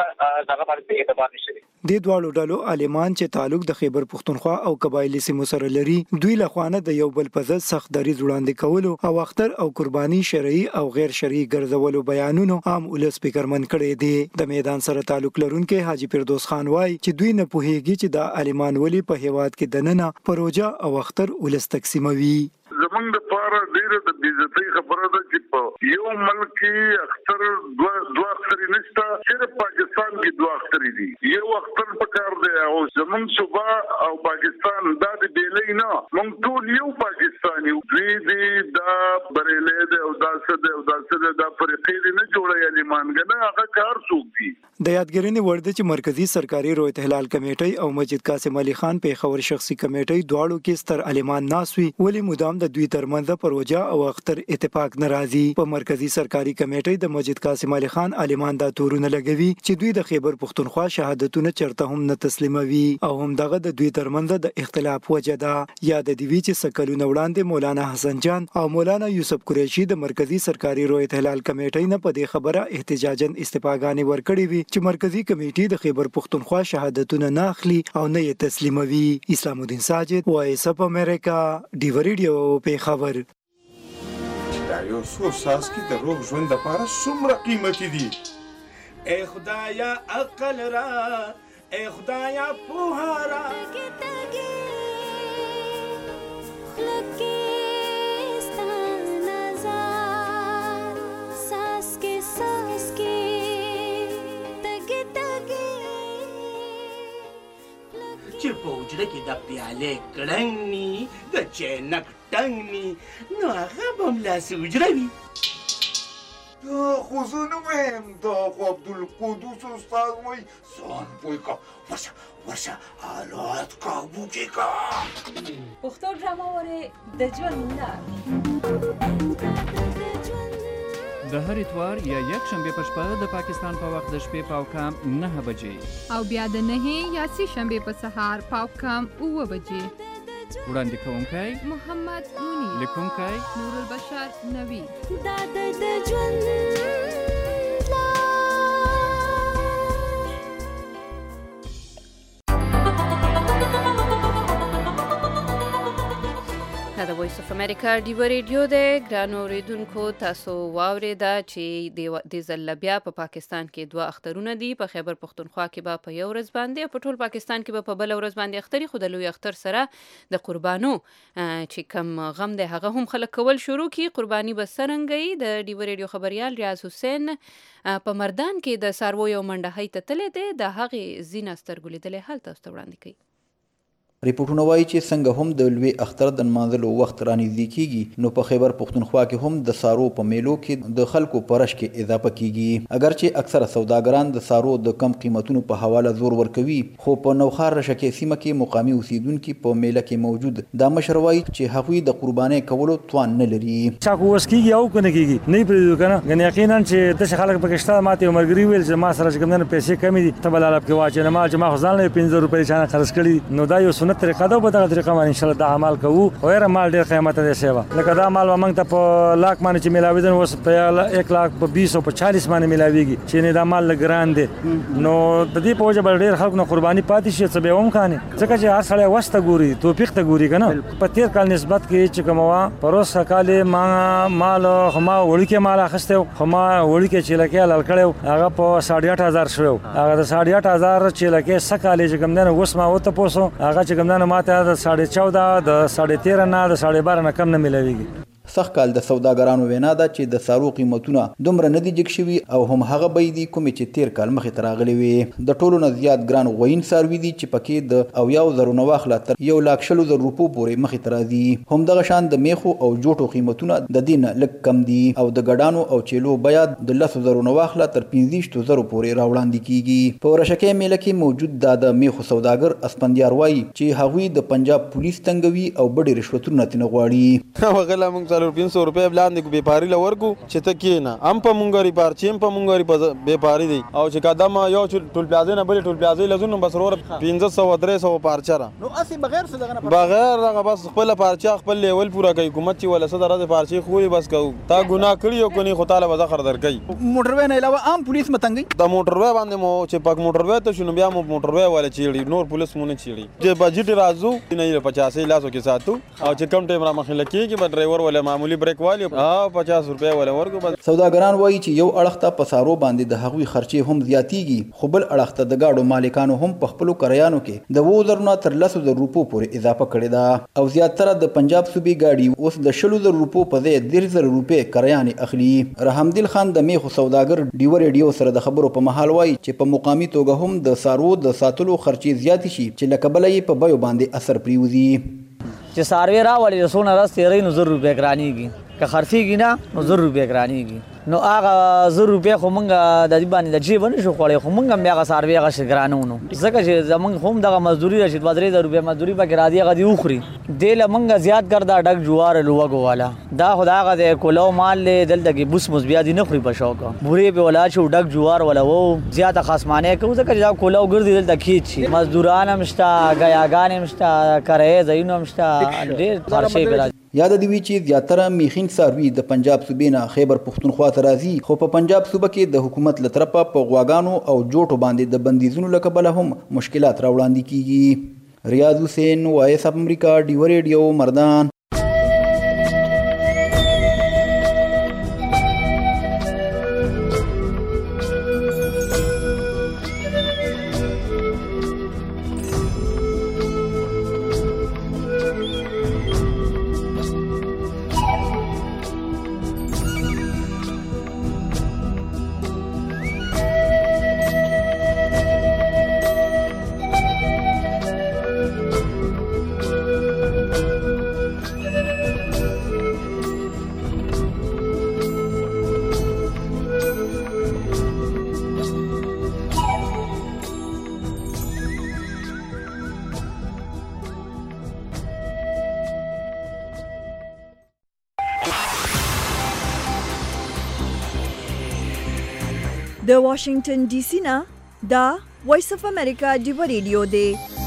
[SPEAKER 14] دغه باندې اعتبار نشي
[SPEAKER 13] د دوالو ډلو عالمان چې تعلق د خیبر پختونخوا او قبایلی سیمو سره لري دوی لخوانه د یو بل په ضد سخت دریځ وړاندې کولو او اختر او قرباني شرعي او غیر شرعي ګرځولو بیانونو عام ولس فکرمن کړي دي د میدان سره تعلق لرونکي حاجی فردوس خان وای چې دوی نه پوهیږي چې د عالمان ولی په هیواد کې دننه پروژه او اختر ولس تقسیموي
[SPEAKER 15] زمونږ لپاره ډیره د بیزتۍ خبره ده چې په یو ملک کې اختر دوه اختر نشته صرف پاکستان کې دوه اختر دي یو اختر په کار دی او زمونږ صوبه او پاکستان دا د بیلې نه مونږ ټول یو پاکستاني دوی دي دا بریلې ده او دا څه ده دا فرقې نه جوړي علیمانګنه هغه کار څوک دي
[SPEAKER 13] د یادګرنې وړ ده چې مرکزی سرکاري رویت هلال کمیټي او مسجد قاسم علي خان پیښور شخصي کمیټي دواړو کې ستر عالمان ناسوي ولی مدام د دوی ترمنځ پروژه او اختر اتفاق ناراضي په مرکزی سرکاري کمیټي د مسجد قاسم علي خان عالمان دا تورونه لګوي چې دوی د خیبر پختونخوا شهادتونه چرته هم نه تسلیموي او هم دغه د دوی ترمنځ د اختلاف وجه ده یا د دوی چې سکلونه وړاندې مولانا حسن جان او مولانا یوسف قریشي د مرکزی سرکاري رویت هلال کمیټي نه په دې خبره احتجاجاً استفاګانې ورکړې وي چې مرکزی کمیټي د خیبر پختونخوا شهادتونه نه اخلي او نه یې تسلیموي اسلام الدین ساجد وایس اف امریکا ډیو ریډیو په خبر
[SPEAKER 16] دا یو څو ساسکي د روغ ژوند لپاره څومره قیمتي دي اے خدایا عقل را اے خدایا پوها را
[SPEAKER 17] ساس کے په حجره کې د پیالې کړنګ ني د چینک ټنګ ني نو هغه به همداسې حجره وي.
[SPEAKER 16] دا خو زه نه وایم، دا خو عبدالقدوس استاد وایي ځان پوه کا، ورشه حالات قابو کې کا.
[SPEAKER 18] پښتو ډرامه وره د ژوند لار
[SPEAKER 3] د هر اتوار یا یک شنبه په شپه د پاکستان په وخت د شپې پاوکام 9 بجې
[SPEAKER 2] او بیا د 9 یا 3 شنبه په سهار پاوکام 9 بجې.
[SPEAKER 3] وړاندې کوونکی
[SPEAKER 2] محمد منیر،
[SPEAKER 3] لیکونکی
[SPEAKER 2] نور البشر نوی.
[SPEAKER 18] دا د ژوند
[SPEAKER 2] د وایس اف امریکا ډیو ریډیو د ګرانو اوریدونکو تاسو واوریدا چې د ځل بیا په پاکستان کې 2 اخترونه دي. په خیبر پښتونخوا کې به په یو ورځ باندې، په ټول پاکستان کې به په بل ورځ باندې اختري. خو د لوی اختر سره د قربانو چې کم غم دی هغه هم خلک کول شروع کی. قرباني به څرنګه د ډیو ریډیو خبريال ریاض حسین په مردان کې د سارو یو منډه هي ته تللی دی. د هغې زینا سترګلې دلې حال تاسو ته وړاندې کوي.
[SPEAKER 19] ریپورتونه وایي چې څنګه هم د لوی اختر د نمانځلو وخت رانږدې کیږي، نو په خیبر پښتونخوا کې هم د سارو په میلو کې د خلکو پرش کې اضافه کیږي. اگر چې اکثره سوداګران د سارو د کم قیمتونو په حواله زور ورکوي، خو په نوخار رشکې سیمه کې مقامي اوسیدونکو په میله کې موجود د مشر وایي چې هغوی د قربانۍ کولو توان نه لري.
[SPEAKER 20] چاکو وس کیږي او کنه کیږي نه پریدو کنه غن یقینا چې د خلک پکشته ماته عمرګری ویل چې ما سره کوم نه پیسې کمی دي ته بل عرب کې واچې نه ما چې ما خزان له 15 روپۍ چانه خرڅ کړي. نو دا یو سنت طریقه ده، په دغه طریقه باندې ان شاء الله د عمل کوو. ويره مال ډیر قیمت دی سیوا، لکه دا مال ومنګ ته په لاک باندې چې ملاوي دي وس په 1 لاک په 20 او په 40 باندې ملاويږي چې نه دا مال لګران دي. نو د دې په وجه ډیر خلک نو قرباني پاتې شي څه به هم خانه ځکه چې هر سړی وسته ګوري توفیق ته ګوري کنه. په 13 کال نسبت کې چې کومه پروسه کال ما مال خما وړي کې مال اخسته خما وړي کې چې لکه لال کړو هغه په 8.5 شو. هغه د 8.5 چې لکه سکالې چې کوم نه وس ما وته پوسو هغه چې کوم نه ماته 14.5 د 13.5 نه د 12.5 نه کم نه ملويږي.
[SPEAKER 19] سخت کال د سوداګرانو وینا ده چې د سارو قیمتونه دومره نه دي جګ شوي او هم هغه بیې دي کومې چې 13 کال مخې ته راغلي وي. د ټولو نه زیات ګران غوین ساروي دي چې پکې د 1,000 نه واخله تر 1,00,000 روپو پورې مخې ته راځي. همدغه شان د میخو او جوټو قیمتونه د دې نه لږ کم دي او د ګډانو او چیلو بیا د 10,000 نه واخله تر 15,000 پورې راوړاندې کیږي. په ورشکې میله کې موجود د میخو سوداګر اسپندیار وایي چې هغوی د پنجاب پولیس تنګوي او بډې رشوتونه تنه غواړي.
[SPEAKER 21] وغلا موږ 500 روپے بلاندې کو بیپاری لورکو چې ته کینا ام په مونږری پار چیم په مونږری په بیپاری دی او چې قدم یو ټول پلازې نه بل ټول پلازې لزون بس ور 1500 300 پارچره نو اسی بغیر څه دغه بغیر هغه بس خپل پارچا خپل لیول پورا کوي حکومت چې ولا صدر د پارچې خو بس کو تا ګناه کړیو کني خو تعالی وځ خر درکې.
[SPEAKER 19] موټروي نه علاوه عام پولیس متنګي
[SPEAKER 21] د موټروي باندې مو چې پک موټروي ته شنو بیا مو موټروي ولا چیړي نور پولیس مونږ نه چیړي چې بجټ راځو نه 85 لاسو کې ساتو او چې کم ټیم را مخې لکېږي به ډرایور ولا معمولی بریک والی 50 روپے ولا ورکو.
[SPEAKER 19] سوداګران وایي چې یو اړخ ته په سارو باندې د هغوی خرچې هم زیاتیږي، خو بل اړخ ته د گاډو مالکانو هم په خپلو کرایانو کې د 2,000 تر 10,000 روپو پورې اضافه کړې ده او زیاتره د پنجاب صوبې گاډي اوس د 10,000 روپو په ځای 10,000 روپې کرایانې اخلي. رحمدل خان د میخو سوداګر ډیو ریډیو سره د خبرو په مهال وایي چې په مقامي توګه هم د سارو د ساتلو خرچې زیات شي چې لکه بل یې په بیو باندې اثر پریوزي.
[SPEAKER 22] چې ساروی راولي د سونه راس 13 روپے ګرانیږي که خرڅیږي نه نو 0 روپے ګرانیږي. نو هغه 0 روپے خو مونږ د دې باندې د جیب نه شو خوړې خو مونږ هم هغه ساروی هغه ګرانونو ځکه چې زمونږ هم دغه مزدوري راشي 2,000 روپے مزدوري به ګرا دی هغه دی اخري دله مونږ زیات ګردا ډک جوار لوګو والا دا خداغه د کولو مال له دلته کې بوس مز بیا دی نه خوري په شوق بوري به ولا شو ډک جوار ولا وو زیات خاصمانه کو ځکه چې کولو ګرځي دلته کیچ مزدوران همشتا غیاګان همشتا کرے زینو همشتا ډېر خرچې به
[SPEAKER 19] یاد دی وی چې زیاتره میخین ساروي د پنجاب صوبې نه خیبر پښتونخوا ته راځي، خو په پنجاب صوبه کې د حکومت له طرفه په غواګانو او جوټو باندې د بندیزونو له کبله هم مشکلات راوړاندې کیږي. ریاض حسین، وایس اف امریکا، ډیو ریډیو، مردان.
[SPEAKER 1] د واشنگټن ډي سي نه دا وایس اف امریکا ډیو ریډیو دی.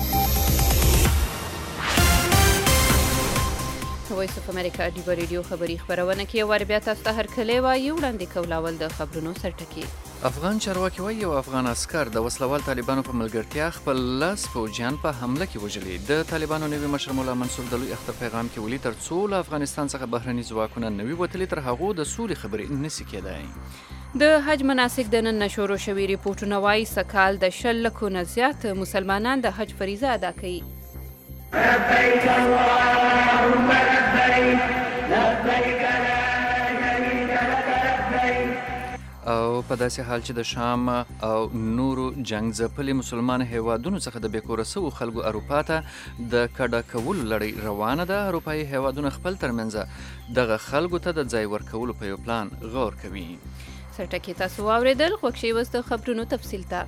[SPEAKER 2] وایس اف امریکا ډیو ریډیو خبری خبرونه کې ور بیا تاسو ته هرکلی وایو وړاندې کولاول د خبرونو سرټکی.
[SPEAKER 3] افغان چارواکي وایي یو افغان عسکر د وسلوال طالبانو په ملګرتیا خپل لاس فوجیان په حمله کې وژلي. د طالبانو نوي مشر مولا منصور د لوی اختر پیغام کې ولي تر څو له افغانستان څخه بهرني ځواکونه نوي وتلي تر هغو د سولې خبرې نشي کېدای.
[SPEAKER 2] د حج مناسک د نن شروع شوي ریپورټونه وایي سکهال د 10 لکو نه زیات مسلمانان د حج فریضه ادا کوي.
[SPEAKER 4] لبيك اللهم لبيك لبيك لا شريك لك لبيك.
[SPEAKER 3] او په داسې حال چې د شام او نورو جنگ ځپلي مسلمان هیوادونو څخه د بېکوره سوو خلکو اروپا ته د کډه کولو لړۍ روانه ده، اروپایي هیوادونه خپل ترمنځ دغه خلکو ته د ځای ورکولو په یو پلان غور کوي.
[SPEAKER 2] سرټکی تاسو واورېدل، خوښ شئ اوس د خبرونو تفصیل ته.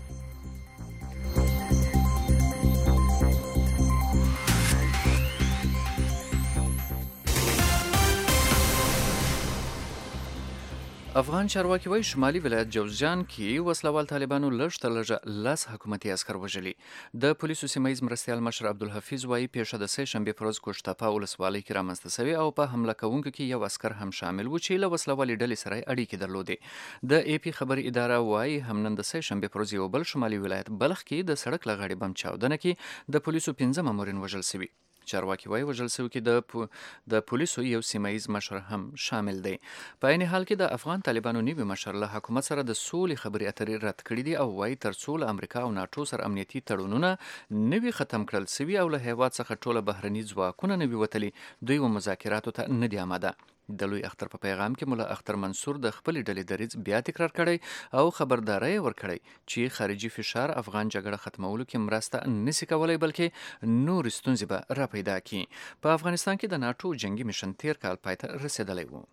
[SPEAKER 3] افغان چارواکي وایي شمالي ولایت جوزجان کې وسلوال طالبانو لږ تر لږه 10 حکومتي عسکر وژلي. د پولیسو سیمه ییز مرستیال مشر عبدالحفیظ وایي پیښه د سه شنبې پر ورځ کوشتپا ولسوالۍ کې رامنځته سوې او په حمله کوونکو کې یو عسکر هم شامل و چې له وسلوالې ډلې سره اړیکې درلودې. د ای پی خبري اداره وایي هم نن د سه شنبې پر ورځ یو بل شمالي ولایت بلخ کې د سړک له غاړې بم چاودنه کې د پولیسو 15 مامورین وژل شوي. چارواکي وایي وژل شوي کې د پولیسو یو سیمه ییز مشر هم شامل دی. په عین حال کې د افغان طالبانو نوي مشر له حکومت سره د سولې خبرې اترې رد کړي دي او وایي تر څو له امریکا او ناټو سره امنیتي تړونونه نوي ختم کړل سوي او له هیواد څخه ټوله بهرني ځواکونه نوي وتلي دوی و مذاکراتو ته نه دي آماده. د لوی اختر په پیغام کې مولا اختر منصور د خپلې ډلې دریځ بیا تکرار کړی او خبرداری ورکړی چې خارجي فشار افغان جګړه ختمولو کې مرسته نشي کولای بلکې نور ستونزې به را پیدا کړي. په افغانستان کې د ناټو جنگي مشن تیر کال پای ته رسیدلی و.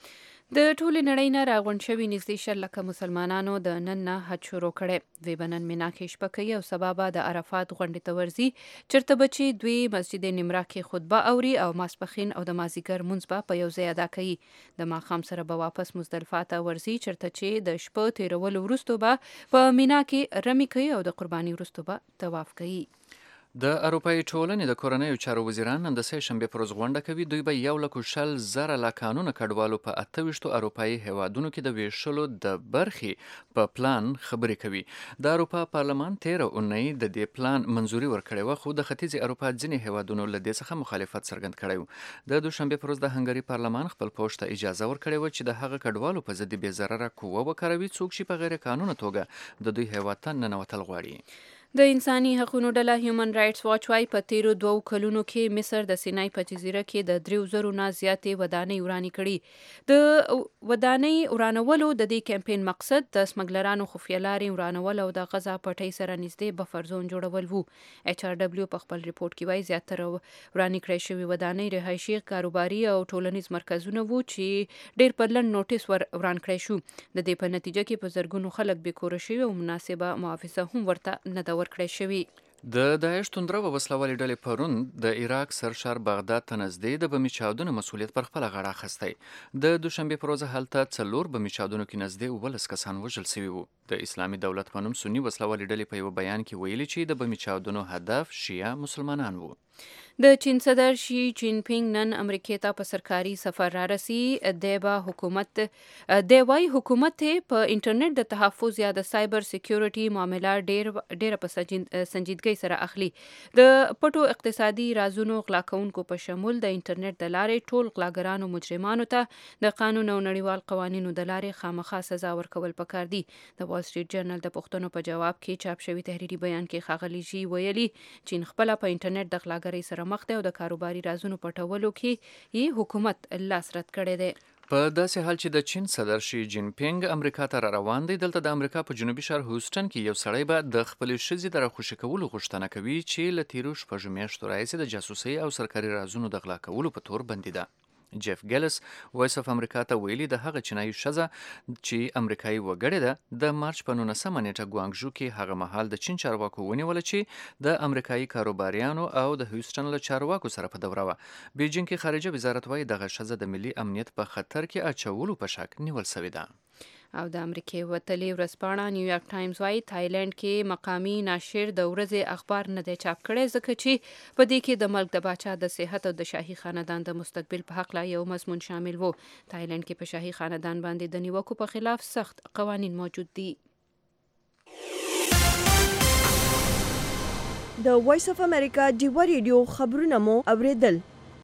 [SPEAKER 2] د ټولې نړۍ نه راغونډ شوي نږدې 10 لکه مسلمانانو د نن نه حج شروع کړی. دوی به نن مینا کې شپه کوي او سبا به د عرفات غونډې ته ورځي چېرته به چې دوی مسجد نمرا کې خطبه اوري او ماسپښین او د مازدیګر لمونځ به په یو ځای ادا کوي. د ماښام سره به واپس مزدلفه ته ورځي چېرته چې د شپه تېرولو وروسته به په مینا کې رمي کوي او د قرباني وروسته به طواف کوي.
[SPEAKER 3] د اروپایي ټولنې د کورنیو چارو وزیران نن د سه شنبې پر ورځ غونډه کوي. دوی به 1,40,000 لا قانون کډوالو په 28 اروپایي هیوادونو کې د ویشلو د برخې په پلان خبرې کوي. د اروپا پارلمان 13 اونۍ د دې پلان منځوري ورکړې وه خو د ختیځې اروپا ځینې هیوادونو له دې څخه مخالفت څرګند کړی و. د دوشنبې پر ورځ د هنګري پارلمان خپل پوښ ته اجازه ورکړې وه چې د هغه کډوالو په ضد بې ضرره قوه وکاروي څوک چې په غیر قانونه توګه د دوی هیواد ته ننوتل غواړي.
[SPEAKER 2] د انساني حقوقو ډله هیومن رائټس واچ وايي په تیرو 2 کلونو کې مصر د سینای په جزیره کې د 3,000 نه زیاتې ودانۍ ورانې کړي. د ودانۍ ورانولو د دې کمپاین مقصد د سمګلرانو خفیه لارې ورانول او د غزا پټۍ سره نږدې بفر زون جوړول وو. ایچ آر ډبلیو په خپل ریپورت کې وايي زیاتره ورانې کړې شوې ودانۍ رهایشي کاروباري او ټولنیز مرکزونه وو چې ډېر په لنډ نوټیس وران کړی شو. د دې په نتیجه کې په زرګونو خلک بېکوره شوي او مناسبه معافظه هم ورته نه ورکړی شوی.
[SPEAKER 3] د داعش توندره و وسلوالې ډلې پرون د عراق سرشار بغداد ته نږدې د بمي چاودنو مسؤلیت پر خپله غاړه اخیستی. د دوشنبې پر ورځ هلته 4 بمي چاودنو کې نږدې 19 کسان وژل شوي وو. د اسلامي دولت په نوم سني وسلوالې ډلې په یو بیان کې ویلي چې د بمي چاودنو هدف شیعه مسلمانان وو.
[SPEAKER 2] د چین صدر شي جین پینګ نن امریکا ته په سرکاري سفر را رسي. دی وايي حکومت په انټرنیټ د تحفظ یا د سایبر سکیورټي معاملات ډېر په سنجیدګۍ سره اخلي. د پټو اقتصادي رازونو غلا کوونکو په شمول د انټرنیټ د لارې ټول غلاګرانو مجرمانو ته د قانون او نړیوال قوانینو د لارې خامخا سزا ورکول پکار دي. د وال سټریټ جرنل د پوښتنو په جواب کې چاپ شوی تحریري بیان کې ښاغلي شي ویلي چین خپل په انټرنیټ د غلاګرۍ سره مخ دی او د کاروباري رازونو پټولو کې یې حکومت لاس رد کړی دی.
[SPEAKER 3] په داسې حال چې د چین صدر شي جین پینګ امریکا ته را روان دی، دلته د امریکا په جنوبي ښار هوسټن کې یو سړی به د خپلې ښځې د راخوشي کولو غوښتنه کوي چې له تیرو 6 میاشتو راهیسې د جاسوسۍ او سرکاري رازونو د غلا کولو په تور بندي ده. جیف ګیلس وایس اف امریکا ته ویلي د هغه چینایي ښځه چې امریکایي وګړې ده د مارچ په 19 نیټه ګوانګژو کې هغه مهال د چین چارواکو ونیوله چې د امریکایي کاروباریانو او د هیوسټن له چارواکو سره په دوره وه. بیجینګ کې خارجه وزارت وایي دغه ښځه د ملي امنیت په خطر کې اچولو په شک نیول شوې ده.
[SPEAKER 2] او د امریکای وتلې ورځپاڼه نیویارک ټایمز وايي تایلند کې مقامی ناشر د ورځې اخبار نه دی چاپ کړی ځکه چې په دې کې د ملک د باچا د صحت او د شاهي خاندان د مستقبل په حق لا یو مضمون شامل وو. تایلند کې په شاهي خاندان باندې د نیوکو په خلاف سخت قوانین موجود دي.
[SPEAKER 1] د وایس اف امریکا ډیوا ریډیو خبرونه مو اوریدل.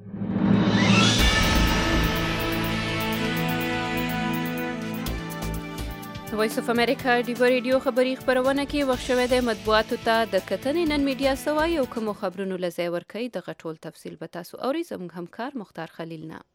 [SPEAKER 2] وایس اف امریکا ډیوا ریډیو خبری خبرونه کې وخت شوه د مطبوعاتو ته د کتنې نن میډیا سوای او کوم خبرونو لځای ورکړي د غټول تفصیل به تاسو اوري. زموږ همکار مختار خلیل نه.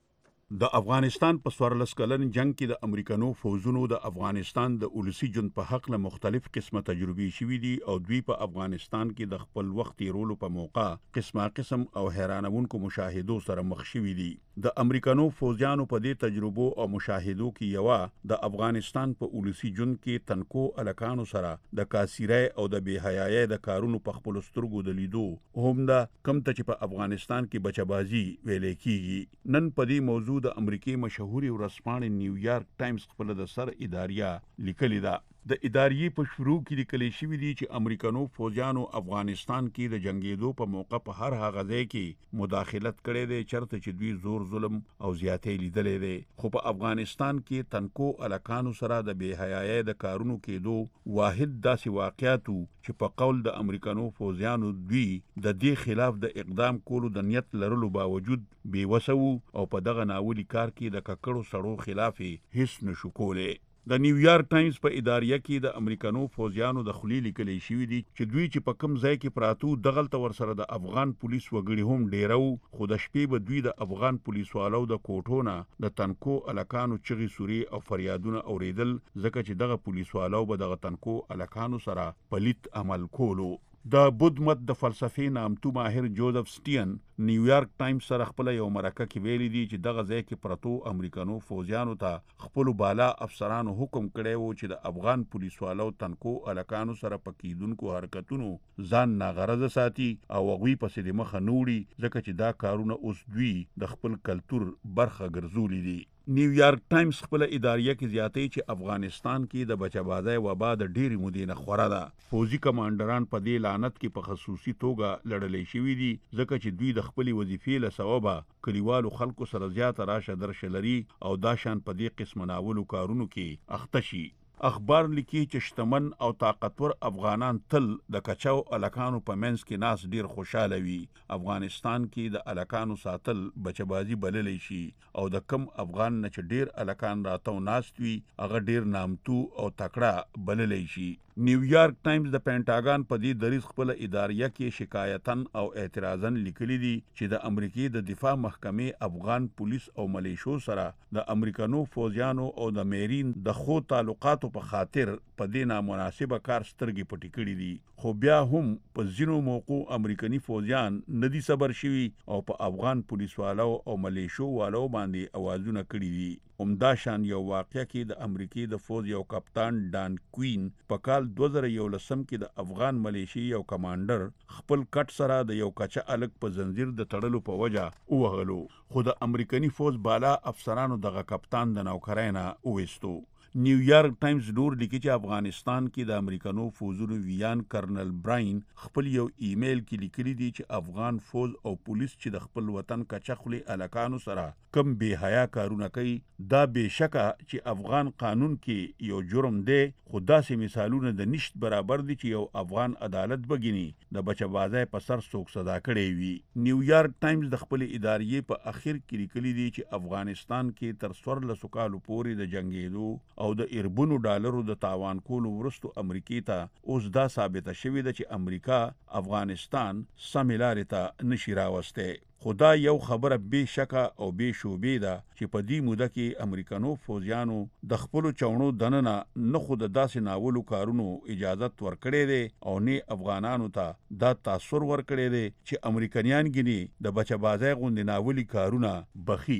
[SPEAKER 5] د افغانستان په 14 کلن جنگ کې د امریکانو فوجونو د افغانستان د اولسي جون په حق له مختلف قسمه تجربې شوې دي او دوی په افغانستان کې د خپل وخت تیرولو په موقع قسم او حیرانونکو مشاهدو سره مخ شوي دي. د امریکانو فوجانو په دې تجربو او مشاهدو کې یو د افغانستان په اولسي جون کې تنکو الکانو سره د کاسیرای او د بهایي د کارونو په خپل سترګو د لیدو هم دا کم ته چې په افغانستان کې بچبازي ویل کېږي. نن په دې موضوع د امریکای مشهوري ورځپاڼې نیویارک ټایمز خپل د سر اداریه لیکلي ده. د ادارې په شروع کې لیکل شوی دی چې امریکانو فوجانو افغانستان کې د جنگیدو په موقع په هر هغه ځای کې مداخلت کړې ده چرته چې دوی زور ظلم او زیاتې لیدلې ده. خو په افغانستان کې تنکو الکانو سره د بهایي د کارونو کېدو واحد داسې واقعیتو چې په قول د امریکانو فوجانو دوی د دې خلاف د اقدام کولو د نیت لرلو باوجود بیوسو او په دغه ناولي کار کې د ککړو سړو خلاف هیڅ نشو کولی. د نیویارک ټایمز په اداریه کې د امریکانو فوجانو د خلی لیکلي شوی دي چې دوی چې په کم ځای کې پراتو دغلته ورسره د افغان پولیس وګړي هم ډیرو خو د شپې به دوی د افغان پولیسوالو د کوټونه د تنکو الکانو چغې سوري او فریادونه اوریدل ځکه چې دغه پولیسوالو به دغه تنکو الکانو سره پلیت عمل کولو. د بودمت د فلسفې نامتو ماهر جوزف سټین نیویارک ټایمز سره خپل یو مرکه کې ویلي دي چې دغه ځای کې پرتو امریکانو فوجانو ته خپل بالا افسرانو حکم کړی وو چې د افغان پولیسوالو تنکو الکانو سره پکیدونکو حرکتونو ځان ناغرض ساتي او هغوی پسې د مخه نوړي ځکه چې دا کارونه اوس دوی د خپل کلتور برخه ګرځولي دي. نیویارک ټایمز خپل اداریه کې زیاتې چې افغانستان کې د بچبازۍ وبا د ډېرې مودې نه خوره ده. فوجي کمانډران په دې لعنت کې په خصوصي توګه لړلې شوي دي ځکه چې دوی د خپلې وظیفې له سببه کلیوالو خلکو سره زیاته راشه درشه لري او دا شان په دې قسم ناولو کارونو کې اخته شي. اخبار لیکي چې شتمن او طاقتور افغانان تل د کچاو الکانو په منځ کې ناس ډیر خوشاله وي. افغانستان کې د الکانو ساتل بچبازي بللی شي او د کم افغان نه چې ډیر الکان راتو ناست وي هغه ډیر نامتو او تکړه بللی شي. نیویارک ټایمز د پینټاګان په دې دریځ خپل اداریه کې شکایتن او اعتراضن لیکلي دي چې د امریکای د دفاع محکمې افغان پولیس او ملیشو سره د امریکانو فوجانو او د میرین د خو تعلقاتو په خاطر په دې نامناسبه کار سترګې پټې کړې دي. خو بیا هم په ځینو موقعو امریکایي فوجان ندي صبر شوي او په افغان پولیسوالو او ملیشو والو باندې اوازونه کړي دي. همدا شان یو واقعه کې د امریکای د فوج یو کپتان ډان کوین په کال 2011 کې د افغان ملیشي یو کمانډر خپل کټ سره د یو کچا الک په زنجیر د تړلو په وجه وغلو خو د امریکایي فوج بالا افسرانو دغه کپتان د نوکرۍ نه وویستو. نیویارک ټایمز نور لیکي چې افغانستان کې د امریکانو فوجونو ویان کرنل براین خپل یو ایمیل کې لیکلي دي چې افغان فوج او پولیس چې د خپل وطن کچخلي الکانو سره کم بے حیا کارونه کوي دا بهشکه چې افغان قانون کې یو جرم دی خو داسې مثالونه د نشت برابر دي چې یو افغان عدالت بګینی د بچبازۍ په سر څوک صدا کړی وي. نیویارک ټایمز د خپل ادارې په اخر کې لیکلي دي چې افغانستان کې تر 14 کالو پورې د جنگیدو او د $1 ډالرو د تاوان کولو وروسته امریکای ته اوس دا ثابته شوې ده چې امریکا افغانستان سمې لارې ته نشي راوستی. خدا یو خبره به شکه او به شوبې ده چې په دې موده کې امریکانو فوجیانو د خپل چونو دننه نه خود داسې ناولو کارونو اجازت ورکړې ده او نه افغانانو ته دا تاثیر ورکړې ده چې امریکایان ګني د بچبازۍ غوندې ناولي کارونه بخي.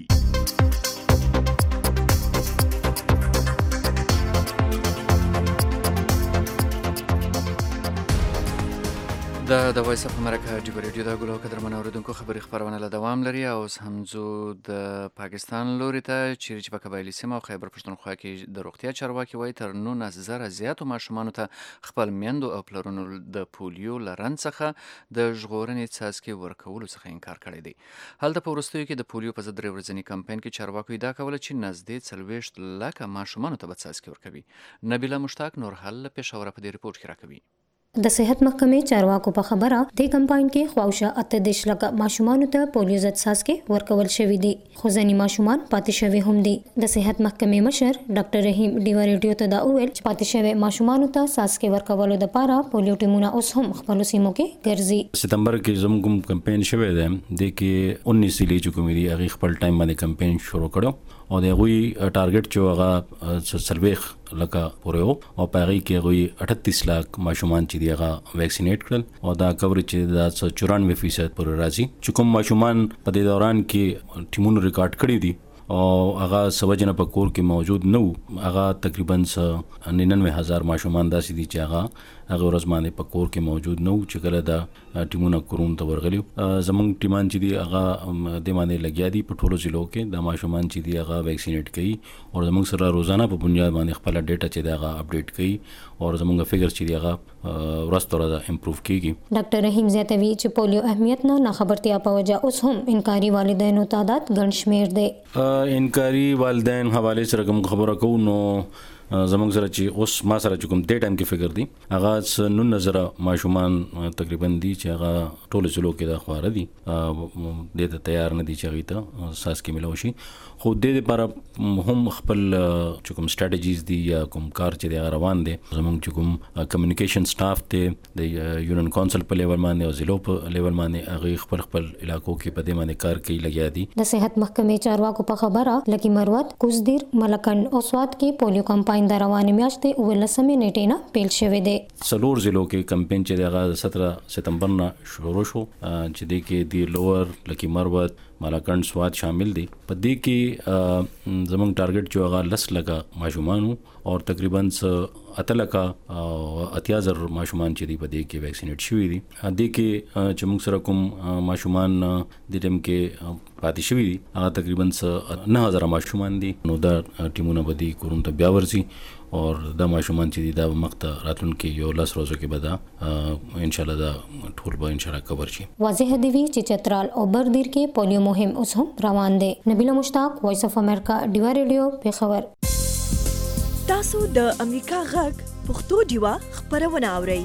[SPEAKER 3] د وایس اف امریکا ډیو ریډیو د ګلو قدرمن اوریدونکو خبري خبرونه له دوام لري او همزو د پاکستان لوري ته چې په قبایلی سیمه او خیبر پښتونخوا کې د روغتیا چارواکي وایي تر 9000 زیاتو ماشومانو ته خپل میندو او پلرونو د پولیو لرن څخه د ژغورنې څاڅکي ورکولو څخه انکار کړی دی. هلته په وروستیو کې د پولیو په ضد ورځنی کمپاین کې چارواکو ادعا کوله چې نږدې 40 لکه ماشومانو ته به څاڅکي ورکوي. نبیله مشتاق نور حل پېښور په دې ریپورت کې راکوي.
[SPEAKER 7] د صحت محکمې چارواکو په خبره د کمپاین کې خواوشا 18 لکه ماشومانو ته پولیو ضد څاڅکي ورکول شوي دي خو ځینې ماشومان پاتې شوي هم دي. د صحت محکمې مشر ډاکټر رحیم ډیو ریډیو ته دا وویل چې پاتې شوي ماشومانو ته څاڅکي ورکولو لپاره پولیو ټیمونه اوس هم خپل سیمو کې ګرځي.
[SPEAKER 8] ستمبر کې زموږ کمپاین شوی دی د کې 19 ضلع چې کومې دي هغه خپل ټایم باندې کمپاین شروع کړو او د غوي ټارګټ چې هغه سلويخ لکه پورو او پاره کې غوي 38 لک ماشومان چې دیغه ویکسینیټ کړل او دا کوریج چې دا 94% پر راځي چې کوم ماشومان په دې دوران کې ټیمونو ریکارډ کړی دي او هغه سوجنه په کور کې موجود نه وو هغه تقریبا 99000 ماشومان داسې دي چې هغه ورځ باندې په کور کې موجود نه وو چې کله دا ټیمونه کورون ته ورغلي. زمونږ ټیمان چې دي هغه د باندې لګیا دي په ټولو ضلعو کې د ماشومان چې دي هغه ویکسینیټ کوي او زمونږ سره روزانه په بنیاد باندې خپل ډیټا چې دی هغه اپډیټ کوي او زمونږ فګرز چې دی هغه ورځ تر ورځې امپروو کیږي.
[SPEAKER 7] ډاکټر رحیم زیاتوي چې پولیو اهمیت نه خبرتیا په وجه اوس هم انکاري والدینو تعداد ګڼ شمیر دی.
[SPEAKER 8] انکاري والدین حواله سره کوم خبره کوو نو زموږ سره چې اوس ما سره کوم د ټایم کې فګر دي هغه 9000 ماشومان تقریبا دي چې هغه ټول ضلعو کې د خواره دي د ته تیار نه دي چې هغه ته ساس کې ملو شي خو د لپاره هم خپل کوم سټریټجیز دي یا کوم کار چې دی روان دي زموږ چې کوم کمیونیکیشن سټاف ته د یونین کونسل په لیول باندې او ضلعو په لیول باندې هغه خپل علاقو کې په دې باندې کار کوي لګیا دي.
[SPEAKER 7] د صحت محکمې چارواکو په خبره لکی مروت کوزدیر ملکند او سواد کې پولیو کمپاین د روانې میاشتې 19 نیټې نه پیل شوی دی.
[SPEAKER 8] څلور ضلعو کې کمپاین چې دی 17 ستمبر نه شروع شو چې د کې دی لوور لکی مروت ملکند سواد شامل دي. په دې کې زموږ ټارګټ چې هغه 10 لکه ماشومان او تقریبا 8 لکه 8000 ماشومان چې دی په دې کې ویکسینیټ شوي دي. دې کې چې موږ سره کوم ماشومان د ټیم کې پاتې شوي دي هغه تقریبا 9000 ماشومان دي. نو دا ټیمونه به دي کورون ته بیا ورځي او دا ماشومان چې دي دا مخته راتلونکي یو 10 ورځو کې به دا ان شاء الله دا ټول به ان شاء الله کور شي.
[SPEAKER 7] واضح دی چې چترال او بردیر کې پولیو مهم اوس هم روان دی. نبیله مشتاق وایس اف امریکا ډیوا ریډیو پېښور.
[SPEAKER 1] تاسو د امریکا غږ پښتو ډیوا خبرونه اورئ.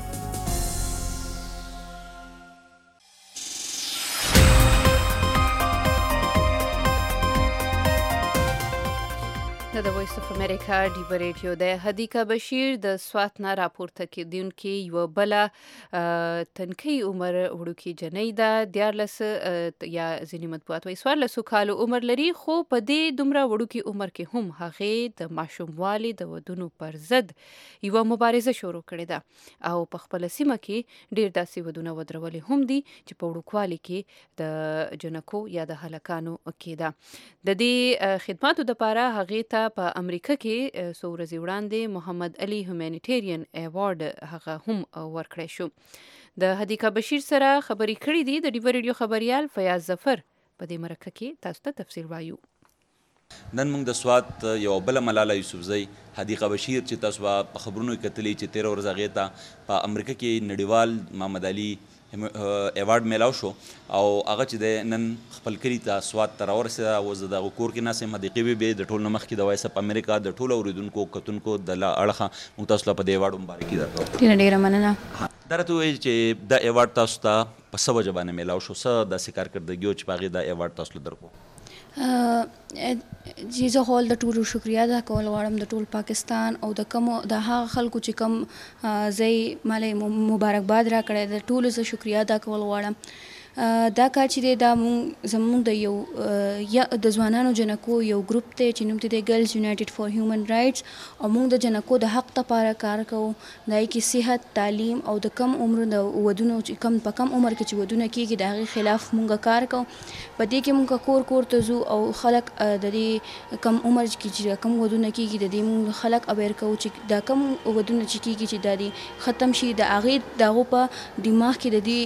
[SPEAKER 2] د وایس اف امریکا ډیو ریډیو د هدیکا بشیر د سوات نه راپورته کیدونکې یو بل تنکی عمر وړوکی جنۍ ده 14 یا ځینې مطبوعات وایي 14 کالو عمر لري خو په دې دومره وړوکی عمر کې هم هغې د ماشوموالي د ودونو پر ضد یوه مبارزه شروع کړې ده او په خپله سیمه کې ډېر داسې ودونه ودرولې هم دي چې په وړوکوالي کې د جنکو یا د هلکانو کېده. د دې خدماتو دپاره هغې ته په امریکا کې څو ورځې وړاندې محمد علي هیومانیټیرین ایوارډ هغه هم ورکړی شو. د هدیکا بشیر سره خبرې کړې دي د ډیو ریډیو خبریال فیاض ظفر. په دې مرکه کې تاسو ته تفصیل وایو.
[SPEAKER 23] نن موږ د سوات یو بل ملاله یوسفزۍ هدیقه بشیر چې تاسو په خبرونو کې کتلی چې 13 ورځې هغې ته په امریکا کې نړیوال محمد علي ایوارډ میلاو شو او هغه چې د نن خپل کلي ته سوات ته راورسېده او زه د هغه کور کې ناست یم. هدیقې بې د ټول نه مخکې د وایس اف امریکا د ټولو اورېدونکو کتونکو د اړخه موږ تاسو ته په دې ایوارډ مبارکي درکوو.
[SPEAKER 2] ډېره مننه.
[SPEAKER 23] دا راته ووایي چې دا ایوارډ تاسو ته په څه وجه باندې میلاو شو؟ څه داسې کارکردګي وه چې په هغې دا ایوارډ تاسو له درکړو؟
[SPEAKER 24] چې زه خو د ټولو شکریه ادا کول غواړم د ټول پاکستان او د کومو د هغه خلکو چې کوم زه یې مالی مبارکباد راکړی د ټولو زه شکریه ادا کول غواړم. دا کار چې دی دا زموږ د یو د ځوانانو جنکو یو ګروپ دی چې نوم دی ګرلز یونایټډ فار هیومن رایټس او موږ د جنکو د حق لپاره کار کوو دای کې صحت تعلیم او د کم عمر د ودونو چې کم په کم عمر کې چې ودونه کیږي د هغې خلاف موږ کار کوو په دې کې موږ کور کور ته ځو او خلک د دې کم عمر کې چې کم ودونه کیږي د دې موږ خلک اویر کوو چې دا کم ودونه چې کیږي چې دا دې ختم شي د هغې د هغو په دماغ کې د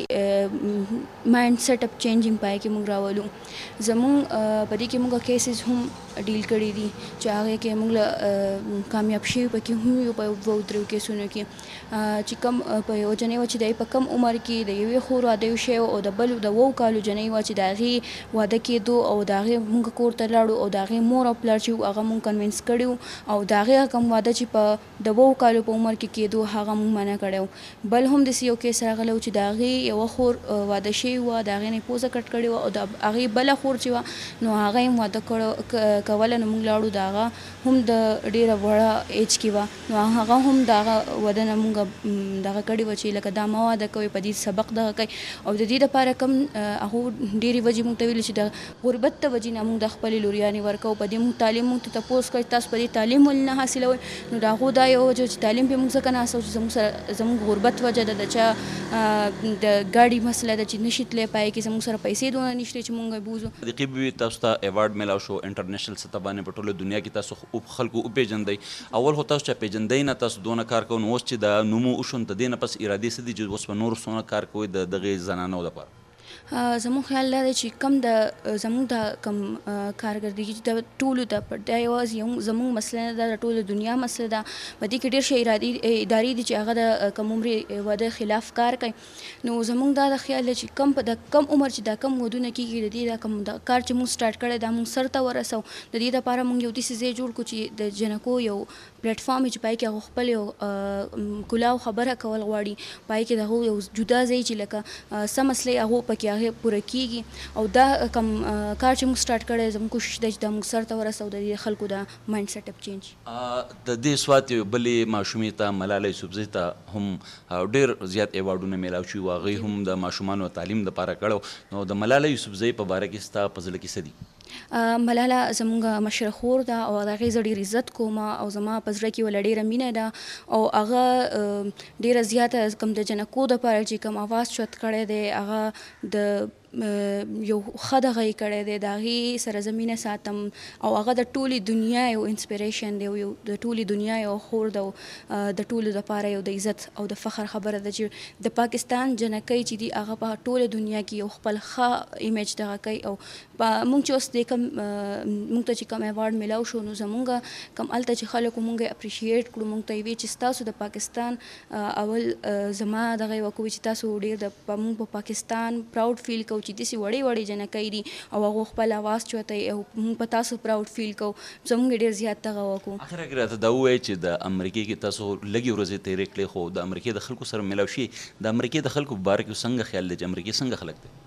[SPEAKER 24] دې مایند سیټ اپ چینجینګ پای کې موږ راولو زموږ په دې کې موږ کیسز هم ډیل کړي دي چې هغه کې موږ کامیاب شي پکې هم یو په وو درو کیسونو کې چې کم په یو جنې و چې د په کم عمر کې د یوې خور واده شوی او د بل د وو کالو جنې و چې د هغې واده کېدو او د هغې موږ کور ته لاړو او د هغې مور او پلار چې هغه موږ کنوینس کړي او د هغې کم واده چې په د وو کالو په عمر کې کېدو هغه موږ منع کړی بل هم داسې یو کیس راغلی و چې د هغې یوه خور واده شوې وه د هغې نه پوزه کټ کړې وه او د هغې بله خور چې وه نو هغه یې واده کوله نو موږ لاړو د هغه هم د ډېره وړه ایج کې وه نو هغه هم د هغه واده نه موږ دغه کړې وه چې لکه دا مه واده کوئ په دې سبق دغه کوي او د دې دپاره کوم هغو ډېرې وجې موږ ته ویلي چې د غربت د وجې نه موږ د خپلې لوریانې ورکوو په دې موږ تعلیم موږ ته تپوس کوي تاسو په دې تعلیم ولې نه حاصلوئ نو د هغو دا یو وجه چې تعلیم پرې موږ ځکه نه حاصلوو چې زموږ غربت وجه ده د چا د ګاډي مسله ده چې نشي تللی پای کې زموږ سره پیسې دونه نشته چې موږ بوزو
[SPEAKER 23] صدیقي بیبي تاسو ته ایوارډ میلاو شو انټرنیشنل سطح باندې په ټوله دنیا کې تاسو خلکو وپېژندئ اول خو تاسو چې پېژندئ نه تاسو دونه کار کوئ نو اوس چې د نومو وشو نو د دې نه پس ارادې څه دي چې اوس په نورو څونه کار کوئ د دغې زنانو لپاره
[SPEAKER 24] زموږ خیال دا دی چې کم د زموږ د کم کارګردګي چې د ټولو د دا یوازې زموږ مسله نه ده د ټولو دنیا مسله ده په دې کې ډېر ښه ادارې دي چې هغه د کم عمرې واده خلاف کار کوي نو زموږ دا د خیال دی چې د کم عمر چې دا کم ودونه کېږي د دې دا کم د کار چې موږ سټارټ کړی دا موږ سر ته ورسو د دې دپاره موږ یو داسې ځای جوړ کړو چې د جنکو یو پلیټفارم چې پای کې هغه خپل یو کلاو خبره کول غواړي پای کې د هغو یو جدا ځای چې لکه څه مسلې هغو پکې هغې پوره کېږي او دا کم کار چې موږ سټارټ کړی زموږ کوشش دی چې دا موږ سر ته ورسو د دې خلکو د مایند سیټ اپ چینج
[SPEAKER 23] د دې سوات یو بلې ماشومې ته ملاله یوسفزۍ ته هم ډېر زیات ایوارډونه میلاو شوي وو هغوی هم د ماشومانو تعلیم دپاره کړی نو د ملاله یوسفزۍ په باره کې ستا په زړه کې څه دي
[SPEAKER 24] ملاله زموږ مشره خور ده او د هغې زه ډېر عزت کوم او زما په زړه کې وله ډېره مینه ده او هغه ډېره زیاته کوم د جنکو دپاره چې کوم اواز چوت کړی دی هغه د یو ښه دغه یې کړی دی د هغې سره زه مینه ساتم او هغه د ټولې دنیا یو انسپریشن دی یو د ټولې دنیا یو خور ده او د ټولو دپاره یو د عزت او د فخر خبره ده چې د پاکستان جنکۍ چې دي هغه په ټوله دنیا کې یو خپل ښه ایمیج دغه کوي او موږ چې اوس د کم موږ ته چې کم ایوارډ میلاو شو نو زموږ کم هلته چې خلکو موږ یې اپریشیټ کړو موږ ته یې ویې چې ستاسو د پاکستان اول زما دغه یې وکوي چې تاسو ډېر موږ په پاکستان پراؤډ فیل کوو چې داسې وړې وړې جنکۍ دي او هغو خپل اواز چوتی او موږ په تاسو پراؤډ فیل کوو زموږ یې ډېر زیات دغه وکړو
[SPEAKER 23] اخره کې راته دا ووایئ چې د امریکې کې تاسو لږې ورځې تېرې کړې خو د امریکې د خلکو سره میلاو شي د امریکې د خلکو په باره کې څنګه خیال دی چې امریکې څنګه خلک دی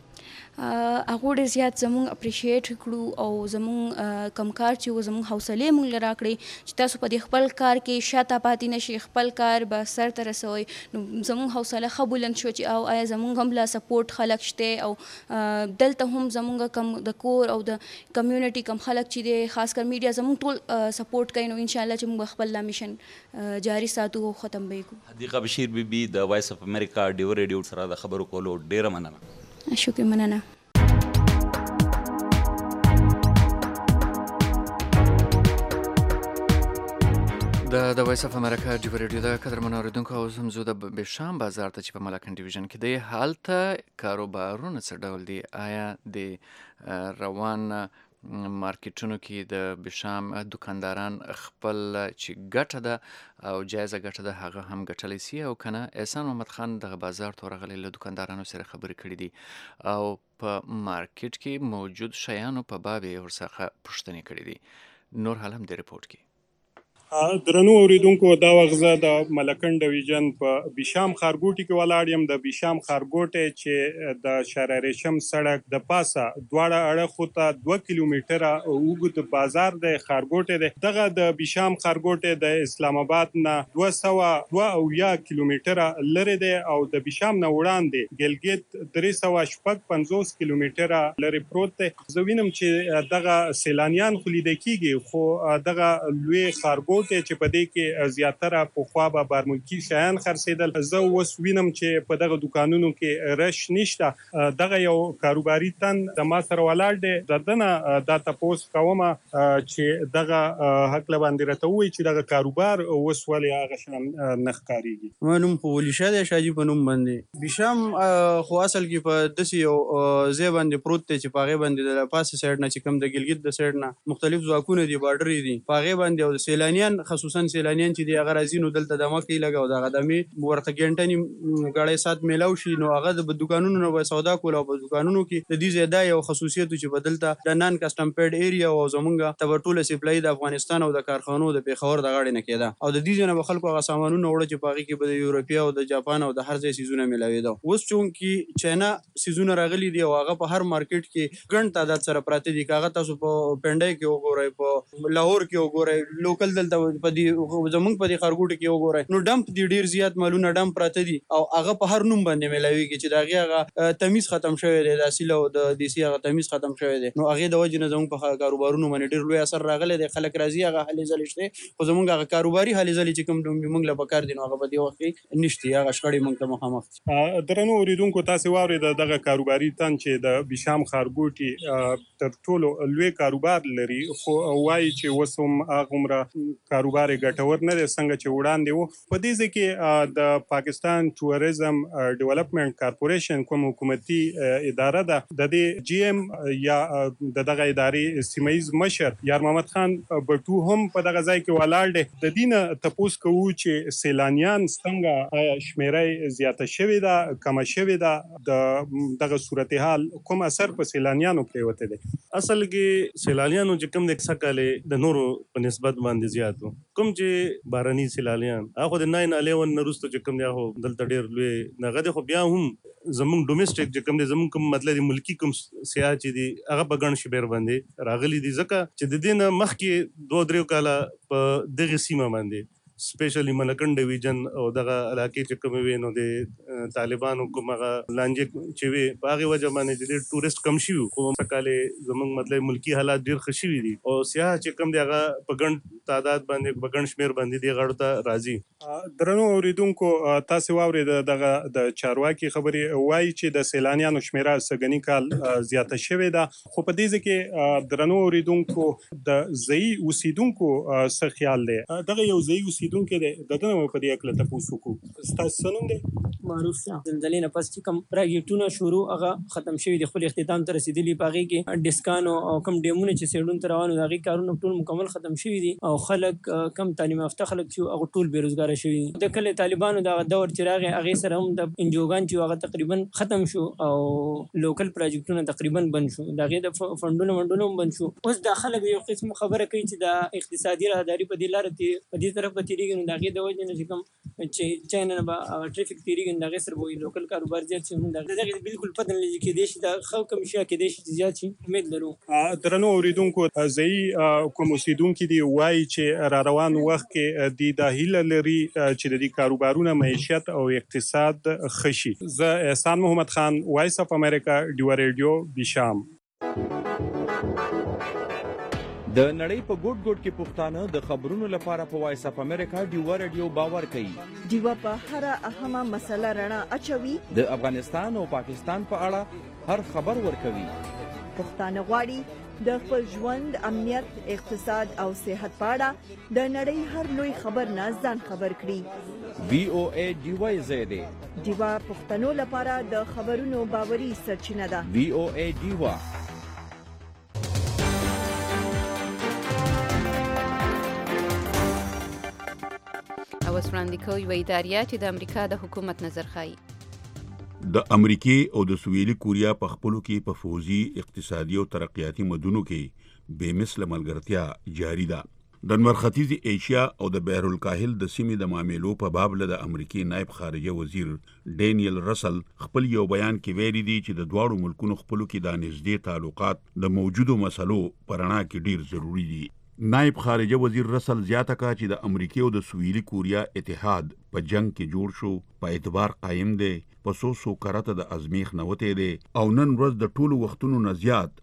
[SPEAKER 24] هغو ډېر زیات زموږ اپریشیټ کړو او زموږ کم کار چې و زموږ حوصلې موږ له راکړې چې تاسو په دې خپل کار کې شاته پاتې نه شئ خپل کار به سر ته رسوئ نو زموږ حوصله ښه بلند شوه چې او آیا زموږ هم لا سپورټ خلک شته او دلته هم زموږ کم د کور او د کمیونټي کم خلک چې دی خاص کر میډیا زموږ ټول سپورټ کوي نو انشاءالله چې موږ خپل لا میشن جاري ساتو او ختم به یې کړو
[SPEAKER 23] حدیقه بشیر بیبي د وایس اف امریکا ډیو ریډیو سره د خبرو کولو ډېره مننه
[SPEAKER 24] شکر مننه
[SPEAKER 3] د وایس اف امریکا ډیو ریډیو د قدرمنو اورېدونکو او زه هم زه د بشام بازار ته چې په ملاکن ډیویژن کې دی هلته کاروبارونه څه ډول دي آیا د روان مارکیټونو کې د بشام دکانداران خپل چې ګټه ده او جایزه ګټه ده هغه هم ګټلی سي او کنه احسان محمد خان دغه بازار ته ورغلی له دکاندارانو سره خبرې کړي دي او په مارکیټ کې موجود شیانو په باب یې ورڅخه پوښتنې کړي دي نور حال هم د ریپورټ کې
[SPEAKER 6] درنو اوریدونکو دا وغزه د ملکن ډویژن په بیشام خارګوټي کې ولاړ یم. د بیشام خارګوټي چې د شهرریشم سړک د پاسه دواړه اړخو ته 2 کیلومتره اوږد بازار د خارګوټي دی. دغه د بیشام خارګوټي د اسلام آباد نه 202 کیلومتره لري دی او د بیشام نه وړاندې ګلګت 350 کیلومتره لري پروت دی. زه وینم چې دغه سیلانیان خو لیدل کیږي، خو دغه لوی خارګوټ چې په دې کې زیاتره پخوا به بارملکي شیان خرڅېدل. زه اوس وینم چې په دغه دکانونو کې رش نشته. دغه یو کاروباري تن د ما سره ولاړ دی. ددنه دا تپوس کومه چې دغه حق باندې راته وایي چې دغه کاروبار اوس ولې هغه شان نه ښکارېږي.
[SPEAKER 9] ما نوم خو ولیشه دی شاجي په نوم باندې. بیشام خو اصل کې په داسې یو ځای باندې پروت دی چې په هغې باندې د پاسه سایډ نه چې کوم د ګلګت د سایډ نه مختلف ځواکونه دي، بارډرې دي. په هغې باندې او د سیلانیان خصوصا سیلانیان چې دی هغه راځي نو دلته د مکې لګاو دغه دمې ورته ګنټنی غړې سات میلاو شي نو هغه د دکانونو نه سودا کول او په دکانونو کې د دې زیاده یو خصوصیت چې بدلته د نان کسټم پیډ ایریا او زمونږه تبرټوله سپلای د افغانستان او د کارخانو د پیښور د غاړې نه کېده او د دې جن خلکو هغه سامانونه وړه چې پاغي کې د یورپیا او د جاپان او د هر ځای سيزونه ملاوي دا. اوس چون کې چاینا سيزونه راغلي دي او هغه په هر مارکیټ کې ګڼ تعداد سره پراته دي. کاغه تاسو په پنډای کې وګورئ، په لاهور کې وګورئ، لوکل دلته په دې زمونږ په دې خارګوټ کې وګورئ نو ډمپ دي ډیر زیات مالونه ډمپ پراته دي او هغه په هر نوم باندې ملاويږي چې دا هغه تمیز ختم شوی دی، د اصل او د دیسي هغه تمیز ختم شوی دی. نو هغه د وجه نه زموږ په کاروبارونو باندې ډیر لوی اثر راغلی دی. خلک راځي هغه حل زلشته خو زموږ هغه کاروباري حل زل چې کوم موږ له پکار دي نو هغه په دې وخت کې نشته، هغه شخړې موږ ته مخامخ.
[SPEAKER 6] درنو اوریدونکو تاسو واورئ دغه کاروباري تن چې د بیشام خارګوټي تر ټولو لوی کاروبار لري خو وایي چې وسوم هغه کاروبار ګټور نه دی څنګه چې وړاندې وو. په دې ځکه کې د پاکستان ټوریزم ډیولپمنٹ کارپوریشن کوم حکومتي اداره ده د دې جی ایم یا دغه ادارې سیمایز مشر یار محمد خان بټو هم په دغه ځای کې ولاړ دی. د دینه تپوس کوو چې سیلانیان څنګه شمیرې زیاته شوې ده کم شوې ده دغه صورتحال کوم اثر په سیلانیانو پریوته دی.
[SPEAKER 11] اصل کې سیلانیانو چې کوم د څکاله د نورو په نسبت باندې زیاتو کوم چې باراني سیلانیان هغه د 9/11 نرسته چې کوم دی هغه دلته ډیر لوی نغده خو بیا هم زمونږ ډومېسټک چې کوم دی زمونږ کوم مطلب دی ملکی کوم سیاح چې دی هغه په ګڼ شمېر باندې راغلي دي ځکه چې د دې نه مخکې 2-3 کاله په دغه سیمه باندې سپیشلی ملکن ډیویژن او دغه علاقې چې کوم وي نو د طالبانو کومه لانجه چې وي په هغه وجه باندې د ټوریست کم شي خو کله زمونږ مطلب ملکی حالات ډیر ښه شوي دي او سیاح چې کوم دی هغه په ګڼ تعداد باندې په ګڼ شمېر باندې دی غړو ته راځي.
[SPEAKER 6] درنو اوریدونکو تاسو واورئ دغه د چارواکي خبرې وایي چې د سیلانیانو شمیره سګنی کال زیاته شوې ده خو په دې ځکه درنو اوریدونکو د ځای اوسیدونکو څه خیال دی. دغه یو ځای اوسیدونکو کې د دغه په دې اکل تاسو کو تاسو نوم دی
[SPEAKER 12] معروف شاه. زلزلې نه پس چې کوم پروجیکټونه شروع هغه ختم شوي دي، خپل اختتام ته رسیدلي. پاغي کې ډیسکانو او کم ډیمونه چې سیډون ته روانو دغه کارونه ټول مکمل ختم شوي دي او خلک کم تعلیم یافته خلک چې هغه ټول بیروزګار شوي دي. د کله طالبانو دغه دور چې راغی هغه سره هم د انجوګان چې هغه تقریبا ختم شو او لوکل پروجیکټونه تقریبا بند شو، دغه د فندونو بند شو. اوس د خلک یو قسم خبره کوي چې د اقتصادي راهداري په دې لار په دې طرف ته نو دغه د وجه نه کوم چې چاینه به ټریفیک تیریږي دغه سره به لوکل کاروبار زیات شي. دغه بالکل پدن لږ کې دي چې د خو کم شي کې دي چې زیات شي امید لرو.
[SPEAKER 6] درنو اوریدونکو ځای کوم اوسیدونکو دی وایي چې را روان وخت کې د هیله لري چې د کاروبارونو معیشت او اقتصاد خشي. زه احسان محمد خان، وایس اف امریکا، ډیوا ریډیو، بیشام.
[SPEAKER 25] د نړۍ په ګوټ ګوټ کې پښتانه د خبرونو لپاره په وایس اف امریکا ډیوا ریډیو باور کوي.
[SPEAKER 1] ډیوا په هر اهمه مسله رڼا اچوي،
[SPEAKER 25] د افغانستان او پاکستان په اړه هر خبر ورکوي.
[SPEAKER 1] پښتانه غواړي د خپل ژوند، امنیت، اقتصاد او صحت په اړه د نړۍ هر لوی خبر نه ځان خبر کړي.
[SPEAKER 25] وی او ای ډیوا زیاده
[SPEAKER 1] ډیوا پښتنو لپاره د خبرونو باوري سرچینه ده.
[SPEAKER 25] وی او ای ډیوا.
[SPEAKER 2] اوس وړاندې کوي یوه اداریه چې د امریکا د حکومت نظر ښایي.
[SPEAKER 5] د امریکای او د سویلي کوریا په خپلو کې په فوزي، اقتصادي او ترقیاتي مدونو کې بې مثله ملګرتیا جاری ده. د نور ختیځي ایشیا او د بحر الکاهل د سیمې د معاملو په باب له د امریکای نائب خارجه وزیر ډینیل رسل خپل یو بیان کې ویلي دي چې د دواړو ملکونو خپلو کې د نږدې تعلقات د موجودو مسلو په رڼا کې ډیر ضروری دي. نائب خارجه وزیر رسل زیاته کړه چې د امریکای او د سویلي کوریا اتحاد په جنگ کې جوړ شو په اعتبار قائم دی په سو کرته د ازمیخ نوته دی او نن ورځ د ټولو وختونو نه زیات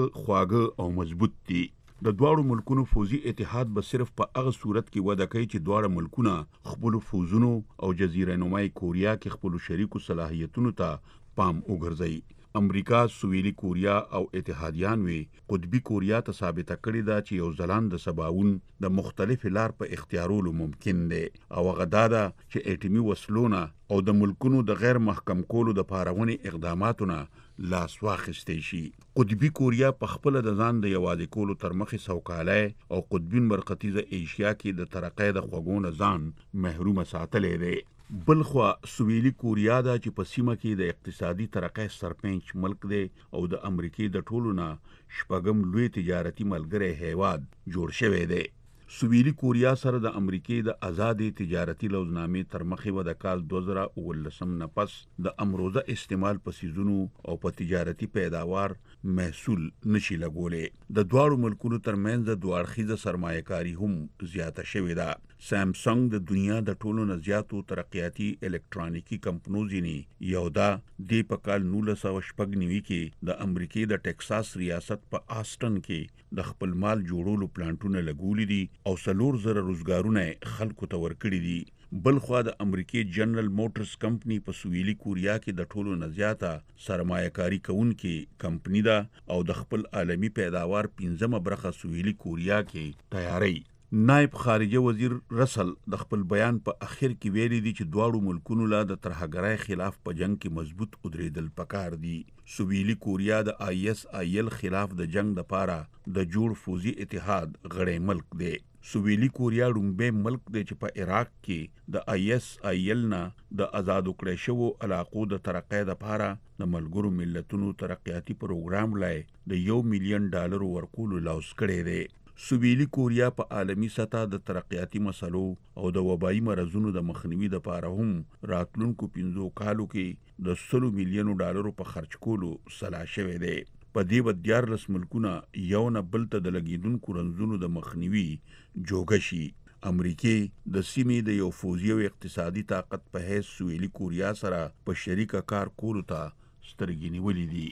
[SPEAKER 5] خواږه او مضبوط دي. د دواړو ملکونو فوزي اتحاد به صرف په هغه صورت کې وده کوي چې دواړه ملکونه خپل فوزونو او جزیره نمای کوریا کې خپل شریکو صلاحیتونو ته پام وګرځي. امریکا سویلي کوریا او اتحادیان وی قطبی کوریا ته ثابته کړی دا چې یو ځلان د سباون د مختلف لار په اختیارولو ممکن دی او غدا دا چې اټمی وسلونه او د ملکونو د غیر محکم کولو د پارونی اقداماتونه لاس واخیستی شي. قطبی کوریا په خپل د ځان د یوازې کولو تر مخې سوکاله او قطبین مرکزي ایشیا کې د ترقۍ د خوګونه ځان محروم ساتلې دی. بلخوا سویلي کوریا دا چې په سیمه کې د اقتصادي ترقۍ سرپنچ ملک دی او د امریکای د ټولو نه شپږم لوی تجارتي ملګری هیواد جوړ شوی دی. سویلي کوریا سره د امریکای د آزادې تجارتي لوزنامې تر مخې و د کال 2019 نه پس د امروزه استعمال په سیزونو او په تجارتي پیداوار محصول نشي لګولې. د دواړو ملکونو ترمنځ د دوه اړخیزه سرمایه‌کاري هم زیاته شوې ده. سامسنګ د دنیا د ټولو نه زیاتو ترقیاتي الکترونیکی کمپنو ځینې یو دا د په کال 1996 کې د امریکای د ټکساس ریاست په آسټن کې د خپل مال جوړولو پلانټونه لګولې دي او 4,000 روزګارونه خلکو ته ورکړي دي. بلخوا د امریکای جنرال موټرز کمپنی په سویلي کوریا کې د ټولو نه زیاته سرمایه‌کاري کوونکې کمپنی ده او د خپل عالمی پیداوار 15مه برخه سویلي کوریا کې تیاری. نائب خارجه وزیر رسل د خپل بیان په اخر کې ویلي دي چې دواړو ملکونو لا د ترهګرۍ خلاف په جنگ کې مضبوط ودرېدل پکار دي. سویلي کوریا د ISIL خلاف د جنگ لپاره د جوړ فوزي اتحاد غړی ملک دی. سویلي کوریا رومبه ملک دی چې په عراق کې د ISIL نه د آزادو کړی شوو علاقو د ترقۍ لپاره د ملګرو ملتونو ترقیاتي پروګرام لای د $1 ملیون ورکولو لوز کړی دی. سویلي کوریا په عالمی سطح د ترقیاتي مسلو او د وبایي مرزونو د مخنیوي لپاره هم راتلونکو 15 کالو کې د $100 ملیون په خرج کولو سلا شوی دی. په دې به 14 ملکونه یو نه بل ته د لګیدونکو رنځونو د مخنیوي جوګه شي. امریکای د سیمې د یو فوزي او اقتصادي طاقت په حیث سویلي کوریا سره په شریکه کار کولو ته سترګې نیولې دي.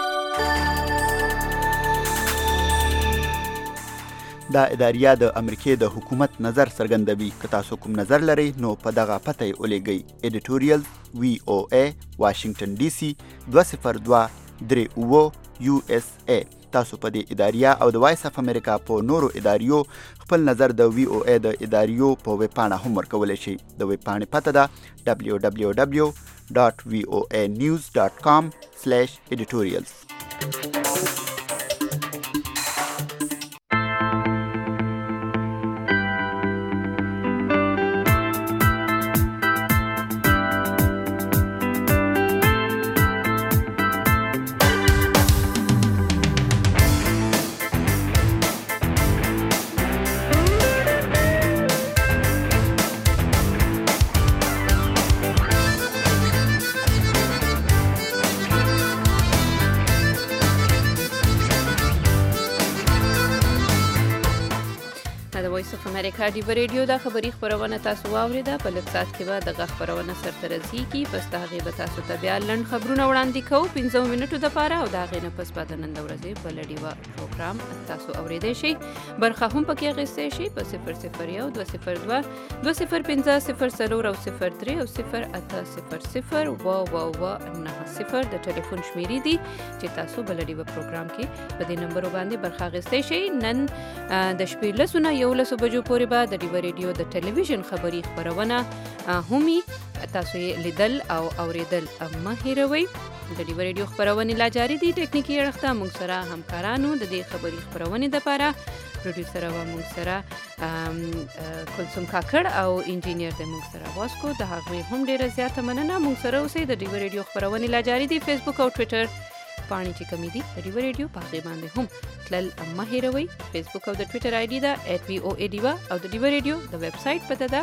[SPEAKER 10] دا اداریه د امریکای د حکومت نظر څرګندوي. که تاسو کوم نظر لرئ نو په دغه پته یې ولیږئ. ایډیټوریال VOA واشنگټن DC 20238 USA. تاسو په دې اداریه او د وایس اف امریکا په نورو اداریو خپل نظر د VOA د اداریو په ویب پاڼه هم ورکولی شئ. د ویب پاڼې پته ده www.voanews.com/editorials.
[SPEAKER 2] امریکا ډیو ریډیو دا خبری خبرونه تاسو واوریده. په لږ ساعت کې به دغه خبرونه سرته رسیږي. پس د هغې به تاسو ته بیا لنډ خبرونه وړاندې کوو 15 منټو دپاره او د هغې نه پس به د نن د ورځې بل ډیوه پروګرام تاسو اوریدی شئ. برخه هم پکې اخیستی شئ په 001 202 205 04 او 03 او 0800 90 د ټلیفون شمیرې دي چې تاسو بل ډیوه پروګرام کې په دې نمبرو باندې برخه اخیستی شئ. نن د شپې 11 بجو پورې به د ډیوه ریډیو د ټلویزیون خبری خبرونه همي تاسو لیدل او اوریدل مه هیروئ. د ډیوه ریډیو خبرونه لا جاری دي. ټیکنیکی اړخته موږ سره همکارانو د دې خبری خبرونه لپاره پروډوسر او موږ سره کلثوم کاکړ او انجینیر د موږ سره واسکو د هغه هم ډیره زیاته مننه. موږ سره اوسئ. د ډیوه ریډیو خبرونه لا جاری دي. فیسبوک او ټوئیټر پاڼې چې کمی دي د ډیو ریډیو په هغې باندې هم تلل مه هیروئ. فیسبوک او د ټویټر آی ډي ده @VOA ډیوا او د ډیو ریډیو د ویب سایټ پته ده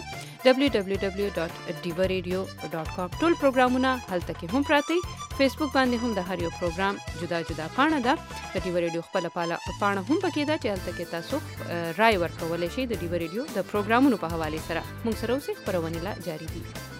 [SPEAKER 2] www.divaradio.com. ټول پروګرامونه هلته کې هم پراته. فیسبوک باندې هم د هر یو پروګرام جدا جدا پاڼه ده. د ډیو ریډیو خپل پاڼه هم پکې ده چې هلته کې تاسو رائے ورکولی شئ د ډیو ریډیو د پروګرامونو په حواله سره. موږ سره اوسئ، خپرونې لا جاری دي.